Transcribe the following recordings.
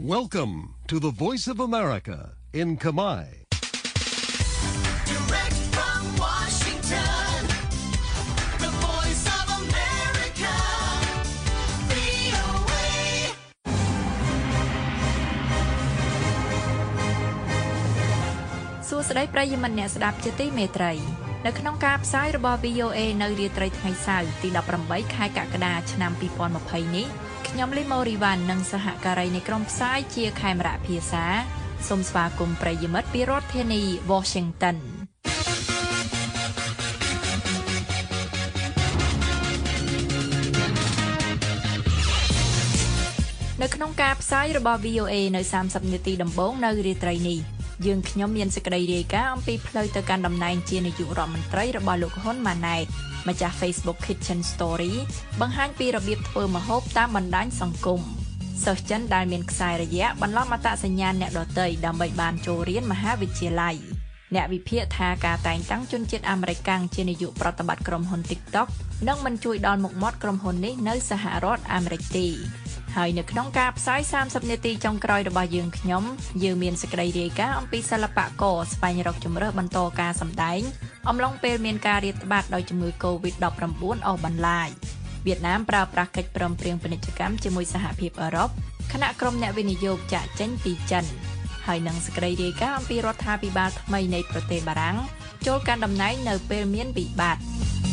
Welcome to the Voice of America in Khmer. Direct from Washington, the Voice of America, VOA. សួស្តីប្រិយមិត្តអ្នកស្ដាប់ជាទីមេត្រីនៅក្នុងការផ្សាយរបស់ VOA នៅរាត្រីថ្ងៃសៅរ៍ទី18ខែកក្កដាឆ្នាំ2020នេះខ្ញុំលីម៉ូរីវ៉ាន់និងសហការីនៃក្រុមផ្សាយជាខេមរៈភាសាសូមស្វាគមន៍ប្រិយមិត្តពីរដ្ឋធានី Washington នៅក្នុងការផ្សាយរបស់ VOA នៅ30នាទីដំបូងនៅរាត្រីនេះយើងខ្ញុំមានសេចក្តីរាយការណ៍អំពីផ្លូវទៅកាន់តំណែងជានាយករដ្ឋមន្ត្រីរបស់លោកហ៊ុនម៉ាណែតម្ចាស់ Facebook Kitchen Story បង្ហាញពីរបៀបធ្វើម្ហូបតាមបណ្ដាញសង្គមសិស្សចិនដែលមានខ្សែរយៈបន្លំអត្តសញ្ញាណអ្នកដទៃដើម្បីបានចូលរៀនមហាវិទ្យាល័យអ្នកវិភាគថាការតែងតាំងជនជាតិអាមេរិកជានាយកប្រតិបត្តិក្រុមហ៊ុន TikTok នឹងមិនជួយដល់មុខមាត់ក្រុមហ៊ុននេះនៅសហរដ្ឋអាមេរិកទេហើយនៅក្នុងការផ្សាយ30នាទីចុងក្រោយរបស់យើងមានសេចក្តីរាយការណ៍អំពីសិល្បករស្វែងរកជំរើសបន្តការសម្ដែងអំឡុងពេលមានការរាតត្បាតដោយជំងឺ COVID-19 អស់បន្លាយវៀតណាមប្រើប្រាស់កិច្ចព្រមព្រៀងពាណិជ្ជកម្មជាមួយសហភាពអឺរ៉ុបគណៈក្រុមអ្នកវិនិយោគចាក់ចេញពីចិនហើយនឹងសេចក្តីរាយការណ៍អំពីរដ្ឋាភិបាលថ្មីនៃប្រទេសបារាំងចូលកាន់តំណែងនៅពេលមានវិបត្តិ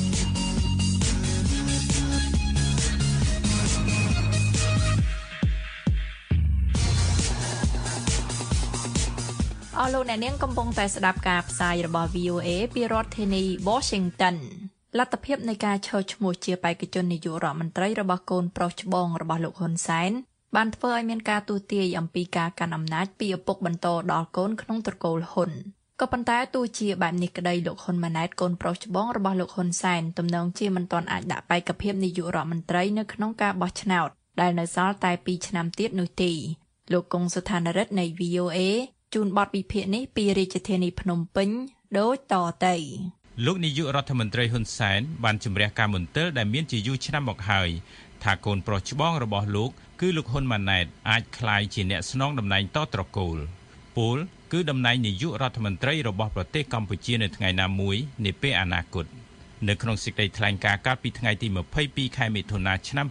អស់លោកអ្នកនាងកំពុងតែស្ដាប់ការផ្សាយរបស់ VOA ពីរដ្ឋធានី Washington លទ្ធភាពនៃការឈរឈ្មោះជាបេក្ខជននាយករដ្ឋមន្ត្រីរបស់កូនប្រុសច្បងរបស់លោកហ៊ុនសែនបានធ្វើឲ្យមានការទូទាយអំពីការកាន់អំណាចពីឪពុកបន្តដល់កូនក្នុងត្រកូលហ៊ុនក៏ប៉ុន្តែទោះជាបែបនេះក្តីលោកហ៊ុនម៉ាណែតកូនប្រុសច្បងរបស់លោកហ៊ុនសែនទំនងជាមិនទាន់អាចដាក់បេក្ខភាពនាយករដ្ឋមន្ត្រីនៅក្នុងការបោះឆ្នោតដែលនៅសល់តែ2ឆ្នាំទៀតនោះទេលោកកុងសុថានរិទ្ធនៃ VOAជួនបទវិភាគនេះពីរាជធានីភ្នំពេញដូចតទៅលោកនាយករដ្ឋមន្ត្រីហ៊ុនសែនបានជំរះការមន្ទិលដែលមានជាយូរឆ្នាំមកហើយថាកូនប្រុសច្បងរបស់លោកគឺលោកហ៊ុនម៉ាណែតអាចក្លាយជាអ្នកស្នងតំណែងតត្រកូលពលគឺតំណែងនាយករដ្ឋមន្ត្រីរបស់ប្រទេសកម្ពុជានៅថ្ងៃណាមួយនាពេលអនាគតនៅក្នុងសេចក្តីថ្លែងការណ៍កាលពីថ្ងៃទី22ខែមិថុនាឆ្នាំ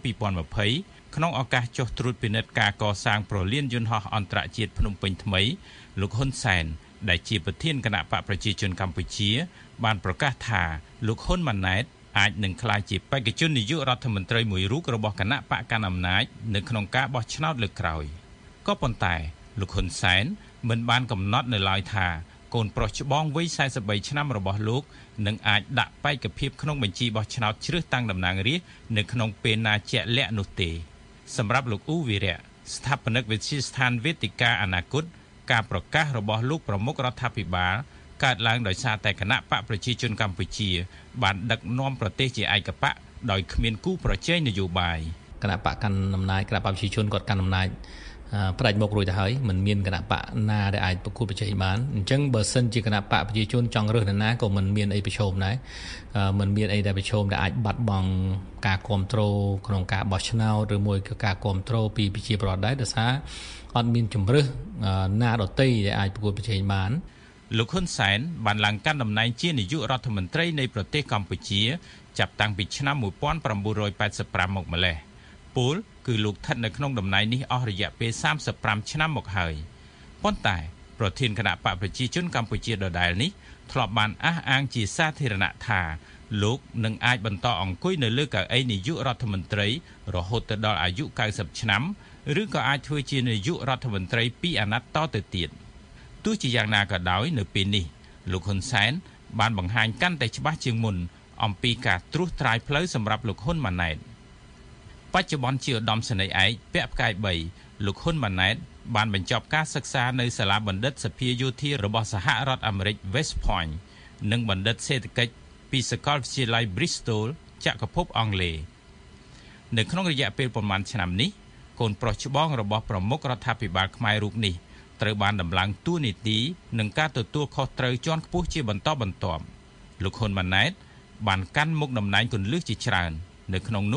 2020ក្នុងឱកាសចុះត្រួតពិនិត្យការកសាងប្រលានយន្តហោះអន្តរជាតិភ្នំពេញថ្មីលោកហ៊ុនសែនដែលជាប្រធានគណៈបកប្រជាជនកម្ពុជាបានប្រកាសថាលោកហ៊ុនម៉ាណែតអាចនឹងក្លាយជាបេក្ខជននាយករដ្ឋមន្ត្រីមួយរូបរបស់គណៈបកកណ្ដាលអំណាចនៅក្នុងការបោះឆ្នោតលើកក្រោយក៏ប៉ុន្តែលោកហ៊ុនសែនមិនបានកំណត់នៅឡើយថាកូនប្រុសច្បងវ័យ43ឆ្នាំរបស់លោកនឹងអាចដាក់បេក្ខភាពក្នុងបញ្ជីបោះឆ្នោតជ្រើសតាំងតំណាងរាស្ត្រនៅក្នុងពេលណាជាក់លាក់នោះទេសម្រាប់លោកអ៊ូវីរៈស្ថាបនិកវិទ្យាស្ថានវេទិកាអនាគតការប្រកាសរបស់លោកប្រមុខរដ្ឋាភិបាលកើតឡើងដោយសារតែគណៈបកប្រជាជនកម្ពុជាបានដឹកនាំប្រទេសជាឯកបកដោយគ្មានគូប្រជែងនយោបាយគណៈបកកាន់អំណាចគណៈបកប្រជាជនគាត់កាន់អំណាចផ្ដាច់មុខរួចទៅហើយមិនមានគណៈបកណាដែលអាចប្រគល់ប្រជែងបានអញ្ចឹងបើសិនជាគណៈបកប្រជាជនចង់រើសនរណាក៏មិនមានអីប្រឈមដែរមិនមានអីដែលប្រឈមដែលអាចបាត់បង់ការគ្រប់គ្រងក្នុងការបោះឆ្នោតឬមួយក៏ការគ្រប់គ្រងពីប្រជាពលរដ្ឋដែរដោយសារអត់មានជំរើសណាដទៃដែលអាចប្រគល់ប្រជែងបានលោកហ៊ុនសែនបានឡើងកាន់តំណែងជានាយករដ្ឋមន្ត្រីនៃប្រទេសកម្ពុជាចាប់តាំងពីឆ្នាំ1985មកម្ល៉េះពលគឺលោកស្ថិតនៅក្នុងតំណែងនេះអស់រយៈពេល35ឆ្នាំមកហើយប៉ុន្តែប្រធានគណៈបកប្រជាជនកម្ពុជាដដែលនេះធ្លាប់បានអះអាងជាសាធារណៈថាលោកនឹងអាចបន្តអង្គុយនៅលើកៅអីនាយករដ្ឋមន្ត្រីរហូតទៅដល់អាយុ90ឆ្នាំឬក៏អាចធ្វើជានាយករដ្ឋមន្ត្រី2អាណត្តិតទៅទៀតទោះជាយ៉ាងណាក៏ដោយនៅពេលនេះលោកហ៊ុនសែនបានបង្ហាញកាន់តែច្បាស់ជាងមុនអំពីការត្រួសត្រាយផ្លូវសម្រាប់លោកហ៊ុនម៉ាណែតបច្ចុប្បន្នជាឧត្តមសេនីយ៍ឯកពាក់ផ្កាយ3លោកហ៊ុនម៉ាណែតបានបញ្ចប់ការសិក្សានៅសាលាបណ្ឌិតសភាយោធារបស់សហរដ្ឋអាមេរិក West Point និងបណ្ឌិតសេដ្ឋកិច្ចពីសាកលវិទ្យាល័យ Bristol ចក្រភពអង់គ្លេសនៅក្នុងរយៈពេលប្រមាណឆ្នាំនេះកូនប្រុសច្បងរបស់ប្រមុខរដ្ឋាភិបាលខ្មែររូបនេះត្រូវបានដំឡើងតួនាទីនឹងការទទួលខុសត្រូវជាន់ខ្ពស់ជាបន្តបន្ទាប់លោកហ៊ុនម៉ាណែតបានកាន់មុខតំណែងគន្លឹះជាច្រើននៅក្នុងនោះ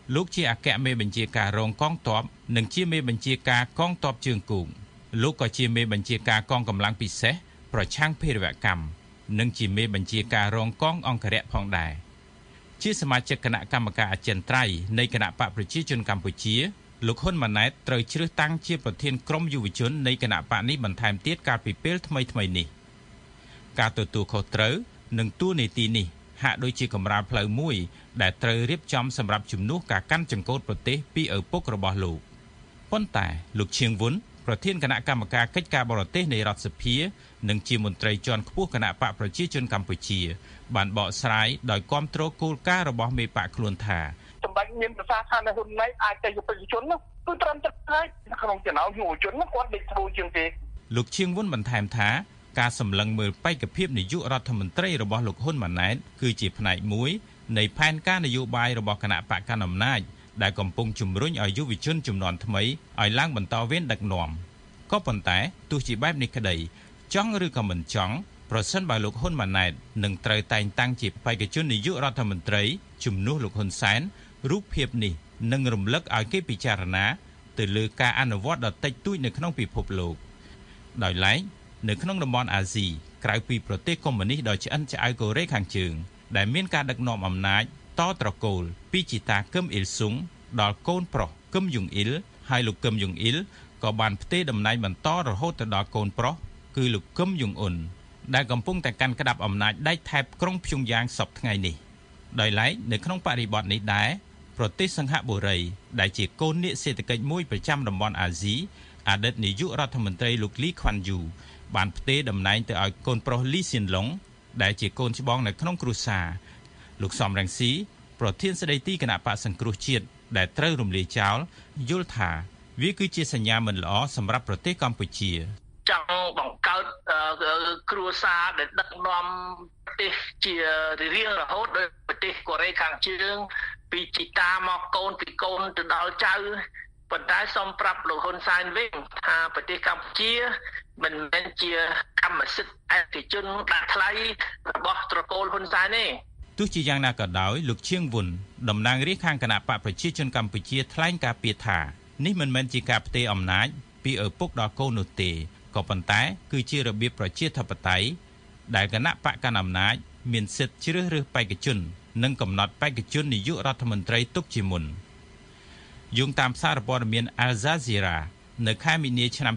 លោកជាអគ្គមេបញ្ជាការរងកងទ័ពនិងជាមេបញ្ជាការកងទ័ពជើងគោកលោកក៏ជាមេបញ្ជាការកងកម្លាំងពិសេសប្រឆាំងភេរវកម្មនិងជាមេបញ្ជាការរងកងអង្គរៈផងដែរជាសមាជិកគណៈកម្មការអចិន្ត្រៃយ៍នៃគណៈបកប្រជាជនកម្ពុជាលោកហ៊ុនម៉ាណែតត្រូវជ្រើសតាំងជាប្រធានក្រុមយុវជននៃគណៈបកនេះបន្ថែមទៀតកាលពីពេលថ្មីៗនេះការទទួលខុសត្រូវនិងតួនាទីនេះហាក់ដូចជាកម្រាលផ្លូវមួយដែលត្រូវរៀបចំសម្រាប់ជំនួសការកាន់ចង្កូតប្រទេសពីឪពុករបស់លោកប៉ុន្តែលោកឈៀងវុនប្រធានគណៈកម្មការកិច្ចការបរទេសនៃរដ្ឋសភានិងជាមន្ត្រីជាន់ខ្ពស់គណៈបកប្រជាជនកម្ពុជាបានបកស្រាយដោយគាំទ្រគោលការណ៍របស់មេបកខ្លួនថាសម្ដេចមានប្រសាសន៍ថានៅហ៊ុនម៉ាណែតអាចទៅយុវជននោះគឺត្រឹមត្រូវក្នុងចំណោមយុវជននោះគាត់ដេកធ្វើជាងទេលោកឈៀងវុនបន្ថែមថាការសម្លឹងមើលបេក្ខភាពនាយករដ្ឋមន្ត្រីរបស់លោកហ៊ុនម៉ាណែតគឺជាផ្នែកមួយនៃផែនការនយោបាយរបស់គណៈបកកណ្ដាលអំណាចដែលកំពុងជំរុញឲ្យយុវជនជំនាន់ថ្មីឲ្យឡើងបន្តវេនដឹកនាំក៏ប៉ុន្តែទោះជាបែបនេះក្តីចង់ឬក៏មិនចង់ប្រសិនបើលោកហ៊ុនម៉ាណែតនឹងត្រូវតែងតាំងជាបេក្ខជននាយករដ្ឋមន្ត្រីជំនួសលោកហ៊ុនសែនរូបភាពនេះនឹងរំលឹកឲ្យគេពិចារណាទៅលើការអនុវត្តដ៏តិចតួចនៅក្នុងពិភពលោកដោយឡែកនៅក្នុងតំបន់អាស៊ីក្រៅពីប្រទេសកុម្មុយនីសដ៏ឆ្អិនឆ្អៅកូរ៉េខាងជើងដែលមានការដឹកនាំអំណាចតត្រកូលពីជីតាគឹមអ៊ីលស៊ុងដល់កូនប្រុសគឹមយុងអ៊ីលហើយលោកគឹមយុងអ៊ីលក៏បានផ្ទេរតំណែងបន្តរហូតទៅដល់កូនប្រុសគឺលោកគឹមយុងអ៊ុនដែលកំពុងតែកាន់ក្តាប់អំណាចដៃថែបក្រុងព្យុងយ៉ាងសពថ្ងៃនេះដោយឡែកនៅក្នុងបរិបទនេះដែរប្រទេសសិង្ហបុរីដែលជាកូននាគសេដ្ឋកិច្ចមួយប្រចាំតំបន់អាស៊ីអតីតនាយករដ្ឋមន្ត្រីលោកលីខ្វាន់យូបានផ្ទេរតំណែងទៅឲ្យកូនប្រុសលីសៀនឡុងដែលជាកូនច្បងនៅក្នុងគ្រួសារលោកសំរងស៊ីប្រធានស្ដីទីគណៈបកសង្គ្រោះជាតិដែលត្រូវរំលាយចោលយល់ថាវាគឺជាសញ្ញាមិនល្អសម្រាប់ប្រទេសកម្ពុជាចង់បង្កើតគ្រួសារដែលដឹកនាំប្រទេសជារៀងរហូតដោយប្រទេសកូរ៉េខាងជើងពីជីតាមកកូនពីកូនទៅដល់ចៅប៉ុន្តែសូមប្រាប់លោកហ៊ុនសែនវិញថាប្រទេសកម្ពុជាមិនមែនជាកម្មសិទ្ធិឯកជនដាក់ថ្លៃរបស់ត្រកូលហ៊ុនសែនទេទោះជាយ៉ាងណាក៏ដោយលោកឈៀងវុនតំណាងរាស្ត្រខាងគណៈបកប្រជាជនកម្ពុជាថ្លែងការពីថានេះមិនមែនជាការផ្ទេរអំណាចពីឪពុកដល់កូននោះទេក៏ប៉ុន្តែគឺជារបៀបប្រជាធិបតេយ្យដែលគណៈបកកណ្ដាលអំណាចមានសិទ្ធិជ្រើសរើសបេក្ខជននិងកំណត់បេក្ខជននាយករដ្ឋមន្ត្រីទុកជាមុនយោងតាមសារព័ត៌មាន Al Jazeera នៅខែមីនាឆ្នាំ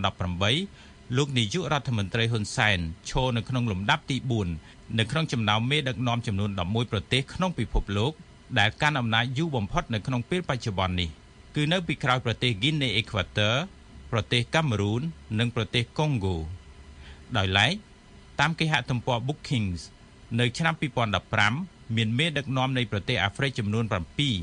2018លោកនាយករដ្ឋមន្ត្រីហ៊ុនសែនឈរនៅក្នុងលំដាប់ទី4នៅក្នុងចំណោមមេដឹកនាំចំនួន11ប្រទេសក្នុងពិភពលោកដែលកាន់អំណាចយូរបំផុតនៅក្នុងពេលបច្ចុប្បន្ននេះគឺនៅពីក្រោយប្រទេស Guinea Equator ប្រទេសកាមេរូននិងប្រទេសកុងហ្គោដោយឡែកតាមគេហទំព័រ Bookings នៅឆ្នាំ2015មានមេដឹកនាំនៃប្រទេសអាហ្វ្រិកចំនួន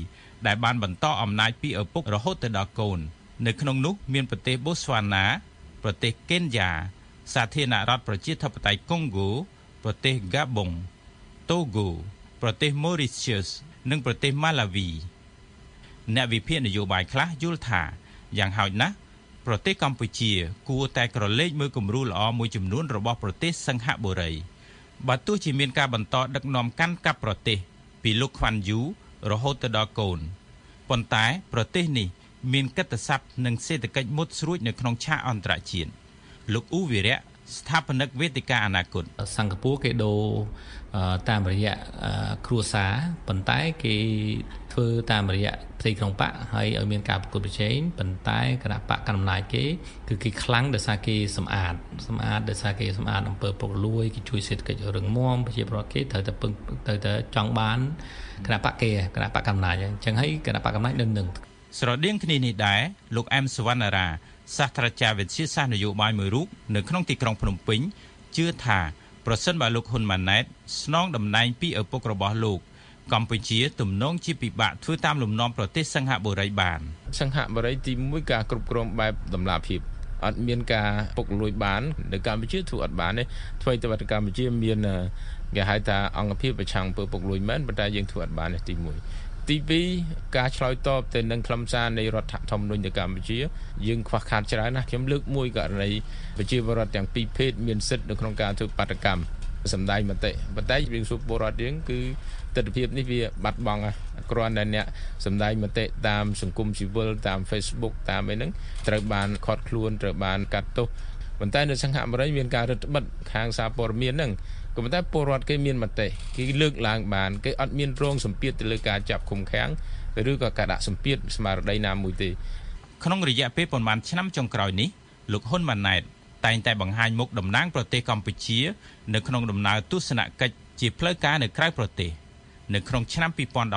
7ដែលបានបន្តអំណាចពីឪពុករហូតទៅដល់កូននៅក្នុងនោះមានប្រទេសបូស្វ៉ាណាប្រទេសកេនយ៉ាសាធារណរដ្ឋប្រជាធិបតេយ្យកុងហ្គោប្រទេសហ្គាបុងតូហ្គោប្រទេសម៉ូរីសៀសនិងប្រទេសម៉ាឡាវីអ្នកវិភាគនយោបាយខ្លះយល់ថាយ៉ាងហោចណាស់ប្រទេសកម្ពុជាគួរតែក្រឡេកមើលគំរូល្អមួយចំនួនរបស់ប្រទេសសិង្ហបុរីបើទោះជាមានការបន្តដឹកនាំកាន់កាប់ប្រទេសពីលោកខ្វាន់យូរហូតទៅដល់កូនប៉ុន្តែប្រទេសនេះមានកិត្តិស័ព្ទនិងសេដ្ឋកិច្ចមុតស្រួចនៅក្នុងឆាកអន្តរជាតិលោកអ៊ូវីរៈស្ថាបនិកវេទិកាអនាគតសិង្ហបុរីគេដូរតាមរយៈគ្រួសារប៉ុន្តែគេធ្វើតាមរយៈផ្ទៃក្នុងបកហើយឲ្យមានការប្រកួតប្រជែងប៉ុន្តែគណៈបកកណ្ដាលអំណាចគេគឺគេខ្លាំងដោយសារគេសម្អាតដោយសារគេសម្អាតអំពើពុករលួយគេជួយសេដ្ឋកិច្ចរឹងមាំប្រជាពលរដ្ឋគេត្រូវតែចង់បានគណៈបកគេគណៈបកកណ្ដាលអំណាចអញ្ចឹងហើយគណៈបកកណ្ដាលអំណាចនឹងស្រដៀងគ្នានេះដែរលោកអែមសវណ្ណារាសាស្ត្រាចារ្យវិទ្យាសាស្ត្រនយោបាយមួយរូបនៅក្នុងទីក្រុងភ្នំពេញជឿថាប្រសិនបើលោកហ៊ុនម៉ាណែតស្នងតំណែងពីឪពុករបស់លោកកម្ពុជាទំនងជាពិបាកធ្វើតាមលំនាំប្រទេសសិង្ហបុរីបានសិង្ហបុរីទី1ការគ្រប់គ្រងបែបតម្លាភាពអត់មានការពុករលួយបាននៅកម្ពុជាធ្វើអត់បានទេអ្វីទៅកម្ពុជាមានគេហៅថាអង្គភាពប្រឆាំងអំពើពុករលួយមែនប៉ុន្តែយើងធ្វើអត់បានទេទី1ទី2ការឆ្លើយតបទៅនឹងខ្លឹមសារនៃរដ្ឋធម្មនុញ្ញនៅកម្ពុជាយើងខ្វះខាតច្រើនណាស់ខ្ញុំលើកមួយករណីប្រជាពលរដ្ឋទាំងពីរភេទមានសិទ្ធិនៅក្នុងការធ្វើបាតកម្មសម្ដែងមតិប៉ុន្តែយើងសួរពលរដ្ឋយើងគឺទស្សនវិជ្ជានេះវាបាត់បង់គ្រាន់តែអ្នកសម្ដែងមតិតាមសង្គមស៊ីវិលតាម Facebook តាមអីហ្នឹងត្រូវបានខត់ខ្លួនត្រូវបានកាត់ទោសប៉ុន្តែនៅសិង្ហបុរីមានការរឹតបន្តឹងខាងសារព័ត៌មានហ្នឹងក៏ប៉ុន្តែពលរដ្ឋគេមានមតិគេលើកឡើងបានគេអត់មានរងសម្ពាធទៅលើការចាប់ឃុំឃាំងឬក៏ការដាក់សម្ពាធស្មារតីណាមួយទេក្នុងរយៈពេលប្រមាណឆ្នាំចុងក្រោយនេះលោកហ៊ុនម៉ាណែតតែងតែបង្ហាញមុខតំណាងប្រទេសកម្ពុជានៅក្នុងដំណើរទស្សនកិច្ចជាផ្លូវការនៅក្រៅប្រទេសនៅក្នុងឆ្នាំ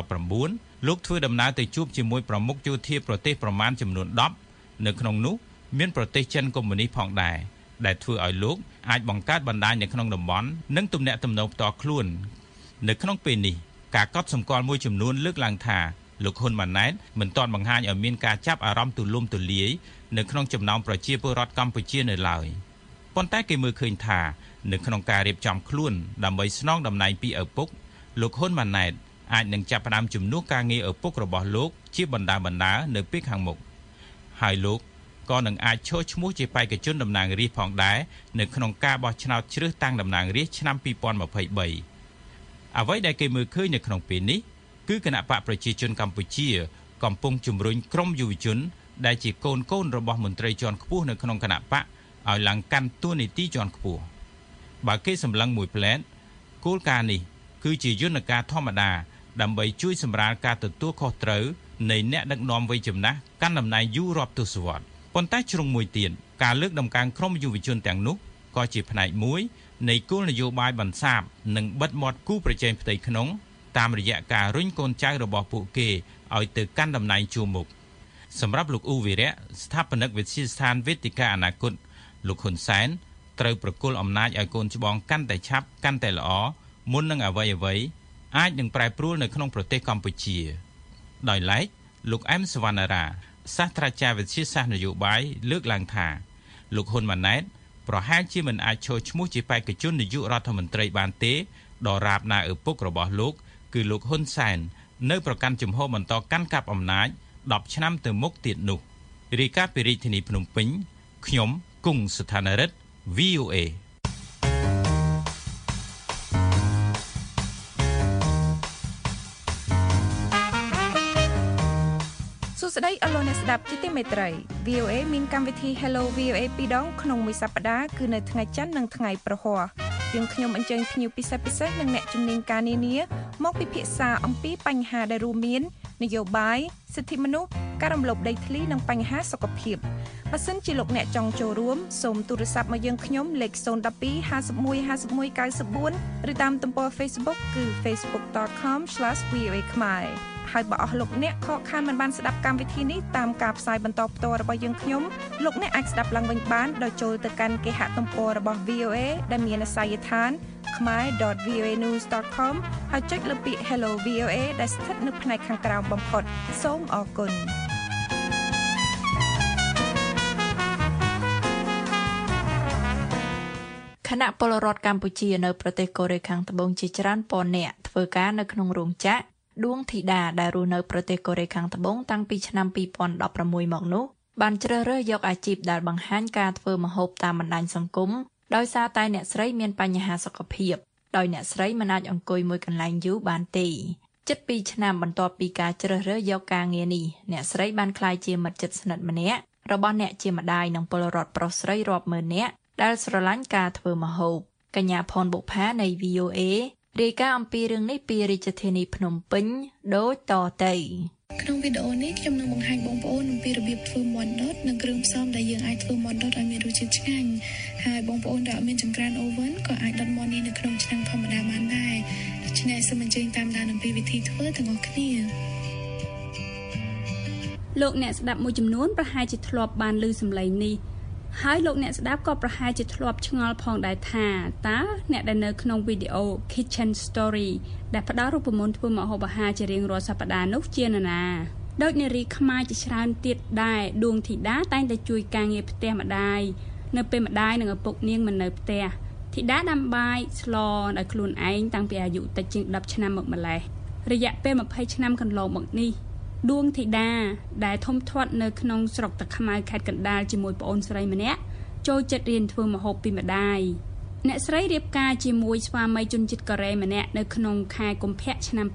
2019លោកធ្វើដំណើរទៅជួបជាមួយប្រមុខយោធាប្រទេសប្រមាណចំនួន10នៅក្នុងនោះមានប្រទេសចិនកុម្មុយនីសផងដែរដែលធ្វើឲ្យលោកអាចបង្កើតបណ្ដាញនៅក្នុងតំបន់និងទំនាក់ទំនងផ្ទាល់ខ្លួននៅក្នុងពេលនេះការកត់សម្គាល់មួយចំនួនលើកឡើងថាលោកហ៊ុនម៉ាណែតមិនទាន់បង្ហាញឲ្យមានការចាប់អារម្មណ៍ទូលំទូលាយនៅក្នុងចំណោមប្រជាពលរដ្ឋកម្ពុជានៅឡើយប៉ុន្តែគេមើលឃើញថានៅក្នុងការរៀបចំខ្លួនដើម្បីស្នងតំណែងពីឪពុកលោកហ៊ុនម៉ាណែតអាចនឹងចាប់ផ្ដើមជំនួសការងារឪពុករបស់លោកជាបណ្ដានៅពេលខាងមុខហើយលោកក៏នឹងអាចឈរឈ្មោះជាបេក្ខជនតំណាងរាស្ត្រផងដែរនៅក្នុងការបោះឆ្នោតជ្រើសតាំងតំណាងរាស្ត្រឆ្នាំ2023អ្វីដែលគេមើលឃើញនៅក្នុងពេលនេះគឺគណៈបកប្រជាជនកម្ពុជាកំពុងជំរុញក្រុមយុវជនដែលជាកូនរបស់មន្ត្រីជាន់ខ្ពស់នៅក្នុងគណៈបកឲ្យឡើងកាន់តួនាទីជាន់ខ្ពស់បើគេសម្លឹងមួយផ្លែតគោលការណ៍នេះគឺជាយន្តការធម្មតាដើម្បីជួយសម្រាលការទទួលខុសត្រូវនៃអ្នកដឹកនាំវ័យចំណាស់កាន់តំណែងយូររាប់ទសវត្សរ៍ប៉ុន្តែជ្រុងមួយទៀតការលើកដំកើងក្រុមយុវជនទាំងនោះក៏ជាផ្នែកមួយនៃគោលនយោបាយបន្សាបនិងបិទមាត់គូប្រជែងផ្ទៃក្នុងតាមរយៈការរុញកូនចៅរបស់ពួកគេឲ្យទៅកាន់តំណែងជួរមុខសម្រាប់លោកអ៊ូវីរៈស្ថាបនិកវិទ្យាស្ថានវេទិកាអនាគតលោកហ៊ុនសែនត្រូវប្រគល់អំណាចឲ្យកូនច្បងកាន់តែឆាប់កាន់តែល្អមុននឹងអ្វីអាចនឹងប្រែប្រួលនៅក្នុងប្រទេសកម្ពុជាដោយឡែកលោកអែមសវណ្ណារាសាស្ត្រាចារ្យវិទ្យាសាស្ត្រនយោបាយលើកឡើងថាលោកហ៊ុនម៉ាណែតប្រហែលជាមិនអាចឈរឈ្មោះជាបេក្ខជននាយករដ្ឋមន្ត្រីបានទេដរាបណាឪពុករបស់លោកគឺលោកហ៊ុនសែននៅប្រកាន់ជំហរបន្តកាន់កាប់អំណាច10ឆ្នាំទៅមុខទៀតនោះរាយការណ៍ពីរាជធានីភ្នំពេញខ្ញុំគង់ស្ថានរិទ្ធ VOA សួស្តីអស់លោកអ្នកស្ដាប់ជាទីមេត្រី VOA មានកម្មវិធី Hello VOA ពីរដងក្នុងមួយសប្តាហ៍គឺនៅថ្ងៃច័ន្ទនិងថ្ងៃប្រហ័សយើងខ្ញុំអញ្ជើញភ្ញៀវពិសេសនិងអ្នកជំនាញការនានាមកពិភាក្សាអំពីបញ្ហាដែលរួមមាននយោបាយសិទ្ធិមនុស្សការរំលោភដីធ្លីនិងបញ្ហាសុខភាពបើសិនជាលោកអ្នកចង់ចូលរួមសូមទូរស័ព្ទមកយើងខ្ញុំលេខ012 51 51 94ឬតាមទំព័រ Facebook គឺ facebook.com/voa ខ្មែរហើយបើអស់លោកអ្នកខកខានមិនបានស្ដាប់កម្មវិធីនេះតាមការផ្សាយបន្តផ្ទាល់របស់យើងខ្ញុំលោកអ្នកអាចស្ដាប់ឡើងវិញបានដោយចូលទៅកាន់គេហទំព័ររបស់ VOA ដែលមានអាសយដ្ឋានkhmer.voanews.com ហើយចុចលើពាក្យ Hello VOA ដែលស្ថិតនៅផ្នែកខាងក្រោមបំផុតសូមអរគុណគណៈពលរដ្ឋកម្ពុជានៅប្រទេសកូរ៉េខាងត្បូងជាច្រើនពាន់នាក់ធ្វើការនៅក្នុងរោងចក្រដួងធីតាដែលរស់នៅប្រទេសកូរ៉េខាងត្បូងតាំងពីឆ្នាំ2016មកនោះបានជ្រើសរើសយកអាជីពដែលបង្ហាញការធ្វើម្ហូបតាមបណ្ដាញសង្គមដោយសារតែអ្នកស្រីមានបញ្ហាសុខភាពដោយអ្នកស្រីមិនអាចអង្គុយមួយកន្លែងយូរបានទេជិត2ឆ្នាំបន្ទាប់ពីការជ្រើសរើសយកការងារនេះអ្នកស្រីបានក្លាយជាមិត្តជិតស្និទ្ធម្នាក់របស់អ្នកជាម្ដាយនិងពលរដ្ឋប្រុសស្រីរាប់ម៉ឺននាក់ដែលស្រឡាញ់ការធ្វើម្ហូបកញ្ញាផនបុប្ផានៃ VOA រាយការណ៍អំពីរឿងនេះពីរាជធានីភ្នំពេញដូចតទៅក្នុងវីដេអូនេះខ្ញុំនឹងបង្ហាញបងប្អូនអំពីរបៀបធ្វើមាន់ដុតនិងគ្រឿងផ្សំដែលយើងអាចធ្វើមាន់ដុតឲ្យមានរសជាតិឆ្ងាញ់ហើយបងប្អូនដែលអត់មានចង្ក្រានអូវិនក៏អាចដុតមាន់នេះនៅក្នុងឆ្នាំងធម្មតាបានដែរដូច្នេះសូមអញ្ជើញតាមដានអំពីវិធីធ្វើទាំងអស់គ្នាលោកអ្នកស្ដាប់មួយចំនួនប្រហែលជាធ្លាប់បានឮសំឡេងនេះហើយលោកអ្នកស្ដាប់ក៏ប្រហែលជាធ្លាប់ឆ្ងល់ផងដែរថាតើអ្នកដែលនៅក្នុងវីដេអូ Kitchen Story ដែលផ្ដល់រូបមន្តធ្វើម្ហូបអាហារជារៀងរាល់សប្ដាហ៍នោះជានរណាដោយនារីខ្មែរជាច្រើនទៀតដែរដួងធីតាតែងតែជួយការងារផ្ទះម្ដាយនៅពេលម្ដាយនិងឪពុកនាងមិននៅផ្ទះធីតាដាំបាយស្លដោយខ្លួនឯងតាំងពីអាយុតិចជាង10ឆ្នាំមកម្ល៉េះរយៈពេល20ឆ្នាំកន្លងមកនេះដួងធីតាដែលធំធាត់នៅក្នុងស្រុកតាខ្មៅខេត្តកណ្ដាលជាមួយប្អូនស្រីម្នាក់ចូលចិត្តរៀនធ្វើម្ហូបពីម្ដាយអ្នកស្រីរៀបការជាមួយស្វាមីជនជាតិកូរ៉េម្នាក់នៅក្នុងខែកុម្ភៈឆ្នាំ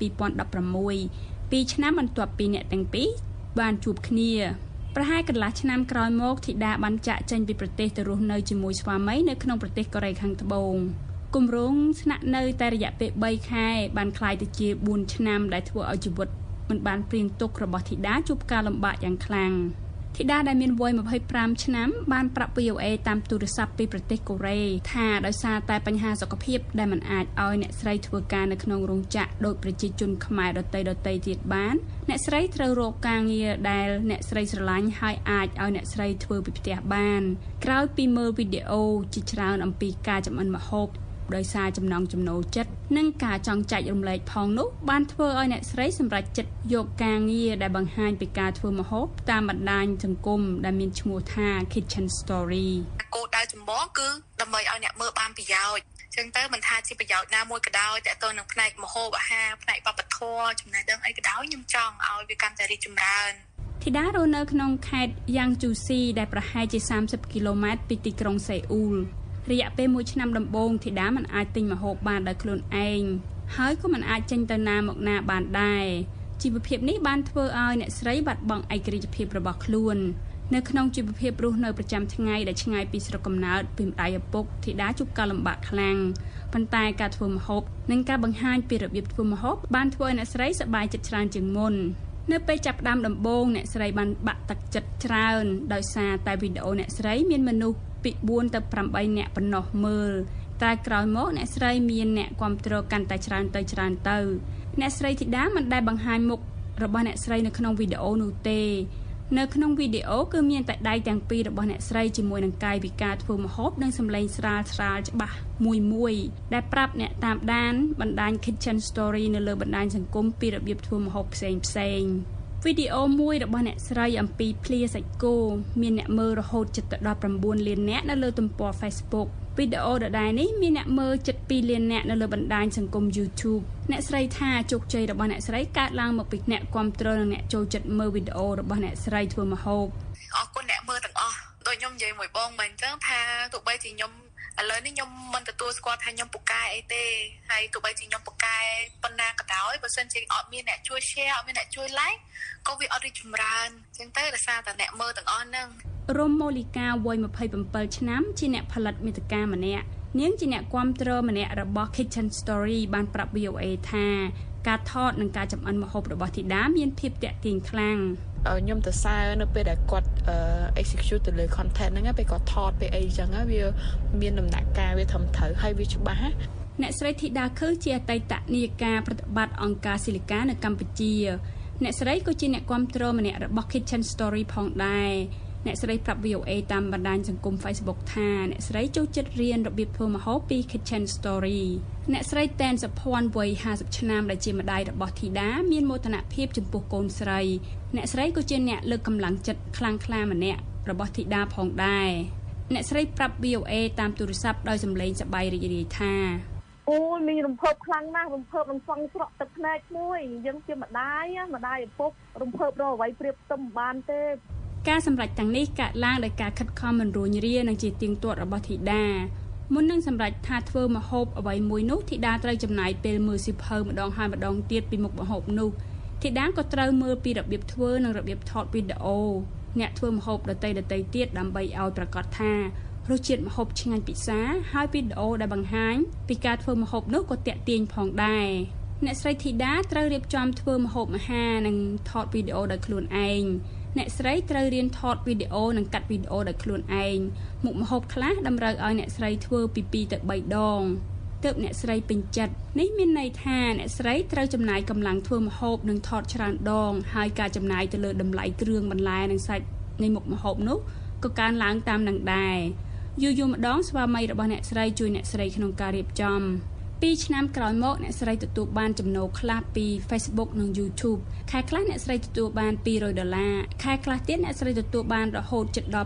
2016 2ឆ្នាំបន្ទាប់ពីអ្នកទាំងពីរបានជួបគ្នាប្រហែលកន្លះឆ្នាំក្រោយមកធីតាបានចាក់ចេញពីប្រទេសទៅរស់នៅជាមួយស្វាមីនៅក្នុងប្រទេសកូរ៉េខាងត្បូងគម្រោងស្នាក់នៅតែរយៈពេល3ខែបានក្លាយទៅជា4ឆ្នាំដែលធ្វើឲ្យជីវិតមិនបានព្រៀងទុករបស់ធីតាជួបការលំបាកយ៉ាងខ្លាំងធីតាដែលមានវ័យ25ឆ្នាំបានប្រាប់ VOA តាមទូរស័ព្ទពីប្រទេសកូរ៉េថាដោយសារតែបញ្ហាសុខភាពដែលមិនអាចឲ្យអ្នកស្រីធ្វើការនៅក្នុងរោងចក្រដោយប្រជាជនខ្មែរដទៃទៀតបានអ្នកស្រីត្រូវរកការងារដែលអ្នកស្រីស្រឡាញ់ហើយអាចឲ្យអ្នកស្រីធ្វើពីផ្ទះបានក្រោយពីមើលវីដេអូជាច្រើនអំពីការចម្អិនម្ហូបដោយសារចំណង់ចំណូលចិត្តនិងការចង់ចែករំលែកផងនោះបានធ្វើឲ្យអ្នកស្រីសម្រេចចិត្តយកការងារដែលបង្ហាញពីការធ្វើម្ហូបតាមបណ្ដាញសង្គមដែលមានឈ្មោះថា Kitchen Story គោលដៅចម្បងគឺដើម្បីឲ្យអ្នកមើលបានប្រយោជន៍ចឹងទៅមិនថាជាប្រយោជន៍ណាមួយក៏ដោយតើតើនឹងផ្នែកម្ហូបអាហារផ្នែកវប្បធម៌ចំណេះដឹងអីក៏ដោយខ្ញុំចង់ឲ្យវាកាន់តែរីកចម្រើនធីតារស់នៅក្នុងខេត្តយ៉ាងជូស៊ីដែលប្រហែលជា30គីឡូម៉ែត្រពីទីក្រុងសេអ៊ូលរយៈពេល1ឆ្នាំដំបូងធីតាមិនអាចទិញម្ហូបបានដោយខ្លួនឯងហើយក៏មិនអាចចេញទៅណាមកណាបានដែរជីវភាពនេះបានធ្វើឲ្យអ្នកស្រីបាត់បង់ឯករាជ្យភាពរបស់ខ្លួននៅក្នុងជីវភាពរស់នៅប្រចាំថ្ងៃដែលឆ្ងាយពីស្រុកកំណើតពីម្ដាយឪពុកធីតាជួបការលំបាកខ្លាំងប៉ុន្តែការធ្វើម្ហូបនិងការបង្ហាញពីរបៀបធ្វើម្ហូបបានធ្វើឲ្យអ្នកស្រីសប្បាយចិត្តច្រើនជាងមុននៅពេលចាប់ផ្ដើមដំបូងអ្នកស្រីបានបាក់ទឹកចិត្តច្រើនដោយសារតែវីដេអូអ្នកស្រីមានមនុស្សពី4ទៅ8នាក់ប៉ុណ្ណោះមើលតែក្រោយមកអ្នកស្រីមានអ្នកគាំទ្រកាន់តែច្រើនទៅអ្នកស្រីធីតាមិនដែលបង្ហាញមុខរបស់អ្នកស្រីនៅក្នុងវីដេអូនោះទេនៅក្នុងវីដេអូគឺមានតែដៃទាំងពីររបស់អ្នកស្រីជាមួយនឹងកាយវិការធ្វើម្ហូបនិងសម្លេងស្រាលច្បាស់មួយដែលប្រាប់អ្នកតាមដានបណ្ដាញ Kitchen Story នៅលើបណ្ដាញសង្គមពីរបៀបធ្វើម្ហូបផ្សេងវីដេអូមួយរបស់អ្នកស្រីអំពីភ្លាសាច់គោមានអ្នកមើលរហូតជិតដល់9លាននាក់នៅលើទំព័រ Facebook វីដេអូដដែលនេះមានអ្នកមើលជិត2លាននាក់នៅលើបណ្ដាញសង្គម YouTube អ្នកស្រីថាជោគជ័យរបស់អ្នកស្រីកើតឡើងមកពីអ្នកគាំទ្រនិងអ្នកចូលចិត្តមើលវីដេអូរបស់អ្នកស្រីធ្វើម្ហូបអរគុណអ្នកមើលទាំងអស់ដូចខ្ញុំនិយាយមួយបងមិនអញ្ចឹងថាទោះបីជាខ្ញុំឥឡូវនេះខ្ញុំមិនទទួលស្គាល់ថាខ្ញុំពូកែអីទេហើយទោះបីជាខ្ញុំពូកែប៉ុណ្ណាក៏ដោយបើសិនជាអត់មានអ្នកជួយ share អត់មានអ្នកជួយ like ក៏វាអត់រីកចម្រើនអញ្ចឹងទៅដោយសារតែអ្នកមើលទាំងអស់ហ្នឹងរមម៉ូលីកាវ័យ27ឆ្នាំជាអ្នកផលិតមាតិកាម្នាក់នាងជាអ្នកគាំទ្រម្នាក់របស់ Kitchen Story បានប្រាប់ VOA ថាការថតនិងការចម្អិនម្ហូបរបស់ធីតាមានភាពតាក់ទាញខ្លាំងខ្ញុំទៅសើនៅពេលដែលគាត់ execute ទៅលើ content ហ្នឹងពេលគាត់ថតពេលអីចឹងវាមានដំណាក់កាលវាត្រឹមត្រូវហើយវាច្បាស់អ្នកស្រីធីតាខឺជាអតីតនាយិកាប្រតិបត្តិអង្គការស៊ីលីកានៅកម្ពុជាអ្នកស្រីក៏ជាអ្នកគាំទ្រម្នាក់របស់ Kitchen Story ផងដែរអ្នកស្រីប្រាប់ VOA តាមបណ្ដាញសង្គម Facebook ថាអ្នកស្រីចូលចិត្តរៀនរបៀបធ្វើម្ហូបពី Kitchen Story អ្នកស្រីតែនសុភ័ណ្ឌវ័យ50ឆ្នាំដែលជាម្ដាយរបស់ធីតាមានមោទនភាពចំពោះកូនស្រីអ្នកស្រីក៏ជាអ្នកលើកកម្លាំងចិត្តខ្លាំងក្លាម្នាក់របស់ធីតាផងដែរអ្នកស្រីប្រាប់ VOA តាមទូរស័ព្ទដោយសំឡេងសប្បាយរីករាយថាអូយមានរំភើបខ្លាំងណាស់រំភើបនឹងសងស្រក់ទឹកភ្នែកមួយយើងជាម្ដាយឪពុករំភើបរកអ្វីប្រៀបផ្ទឹមមិនបានទេការសម្រេចទាំងនេះកើតឡើងដោយការខិតខំមិនរួញរានិងជាទៀងទាត់របស់ធីតាមុននឹងសម្រេចថាធ្វើម្ហូបអ្វីមួយនោះធីតាត្រូវចំណាយពេលមើលសៀវភៅម្ដងហើយម្ដងទៀតពីមុខម្ហូបនោះធីតាក៏ត្រូវមើលពីរបៀបធ្វើនិងរបៀបថតវីដេអូអ្នកធ្វើម្ហូបដទៃទៀតដើម្បីឲ្យប្រាកដថារសជាតិម្ហូបឆ្ងាញ់ពិសាហើយវីដេអូដែលបង្ហាញពីការធ្វើម្ហូបនោះក៏ទាក់ទាញផងដែរអ្នកស្រីធីតាត្រូវរៀបចំធ្វើម្ហូបអាហារនិងថតវីដេអូដោយខ្លួនឯងអ្នកស្រីត្រូវរៀនថតវីដេអូនិងកាត់វីដេអូដោយខ្លួនឯងមុខម្ហូបខ្លះតម្រូវឲ្យអ្នកស្រីធ្វើពី2ទៅ3ដងទើបអ្នកស្រីពេញចិត្តនេះមានន័យថាអ្នកស្រីត្រូវចំណាយកម្លាំងធ្វើម្ហូបនិងថតច្រើនដងហើយការចំណាយទៅលើតម្លៃគ្រឿងបន្លែនិងសាច់នៃមុខម្ហូបនោះក៏កើនឡើងតាមនឹងដែរយូរម្ដងស្វាមីរបស់អ្នកស្រីជួយអ្នកស្រីក្នុងការរៀបចំ2ឆ្នាំក្រោយមកអ្នកស្រីទទួលបានចំណូលខ្លះពី Facebook និង YouTube ខែខ្លះអ្នកស្រីទទួលបាន$200ខែខ្លះទៀតអ្នកស្រីទទួលបានរហូតជិតដល់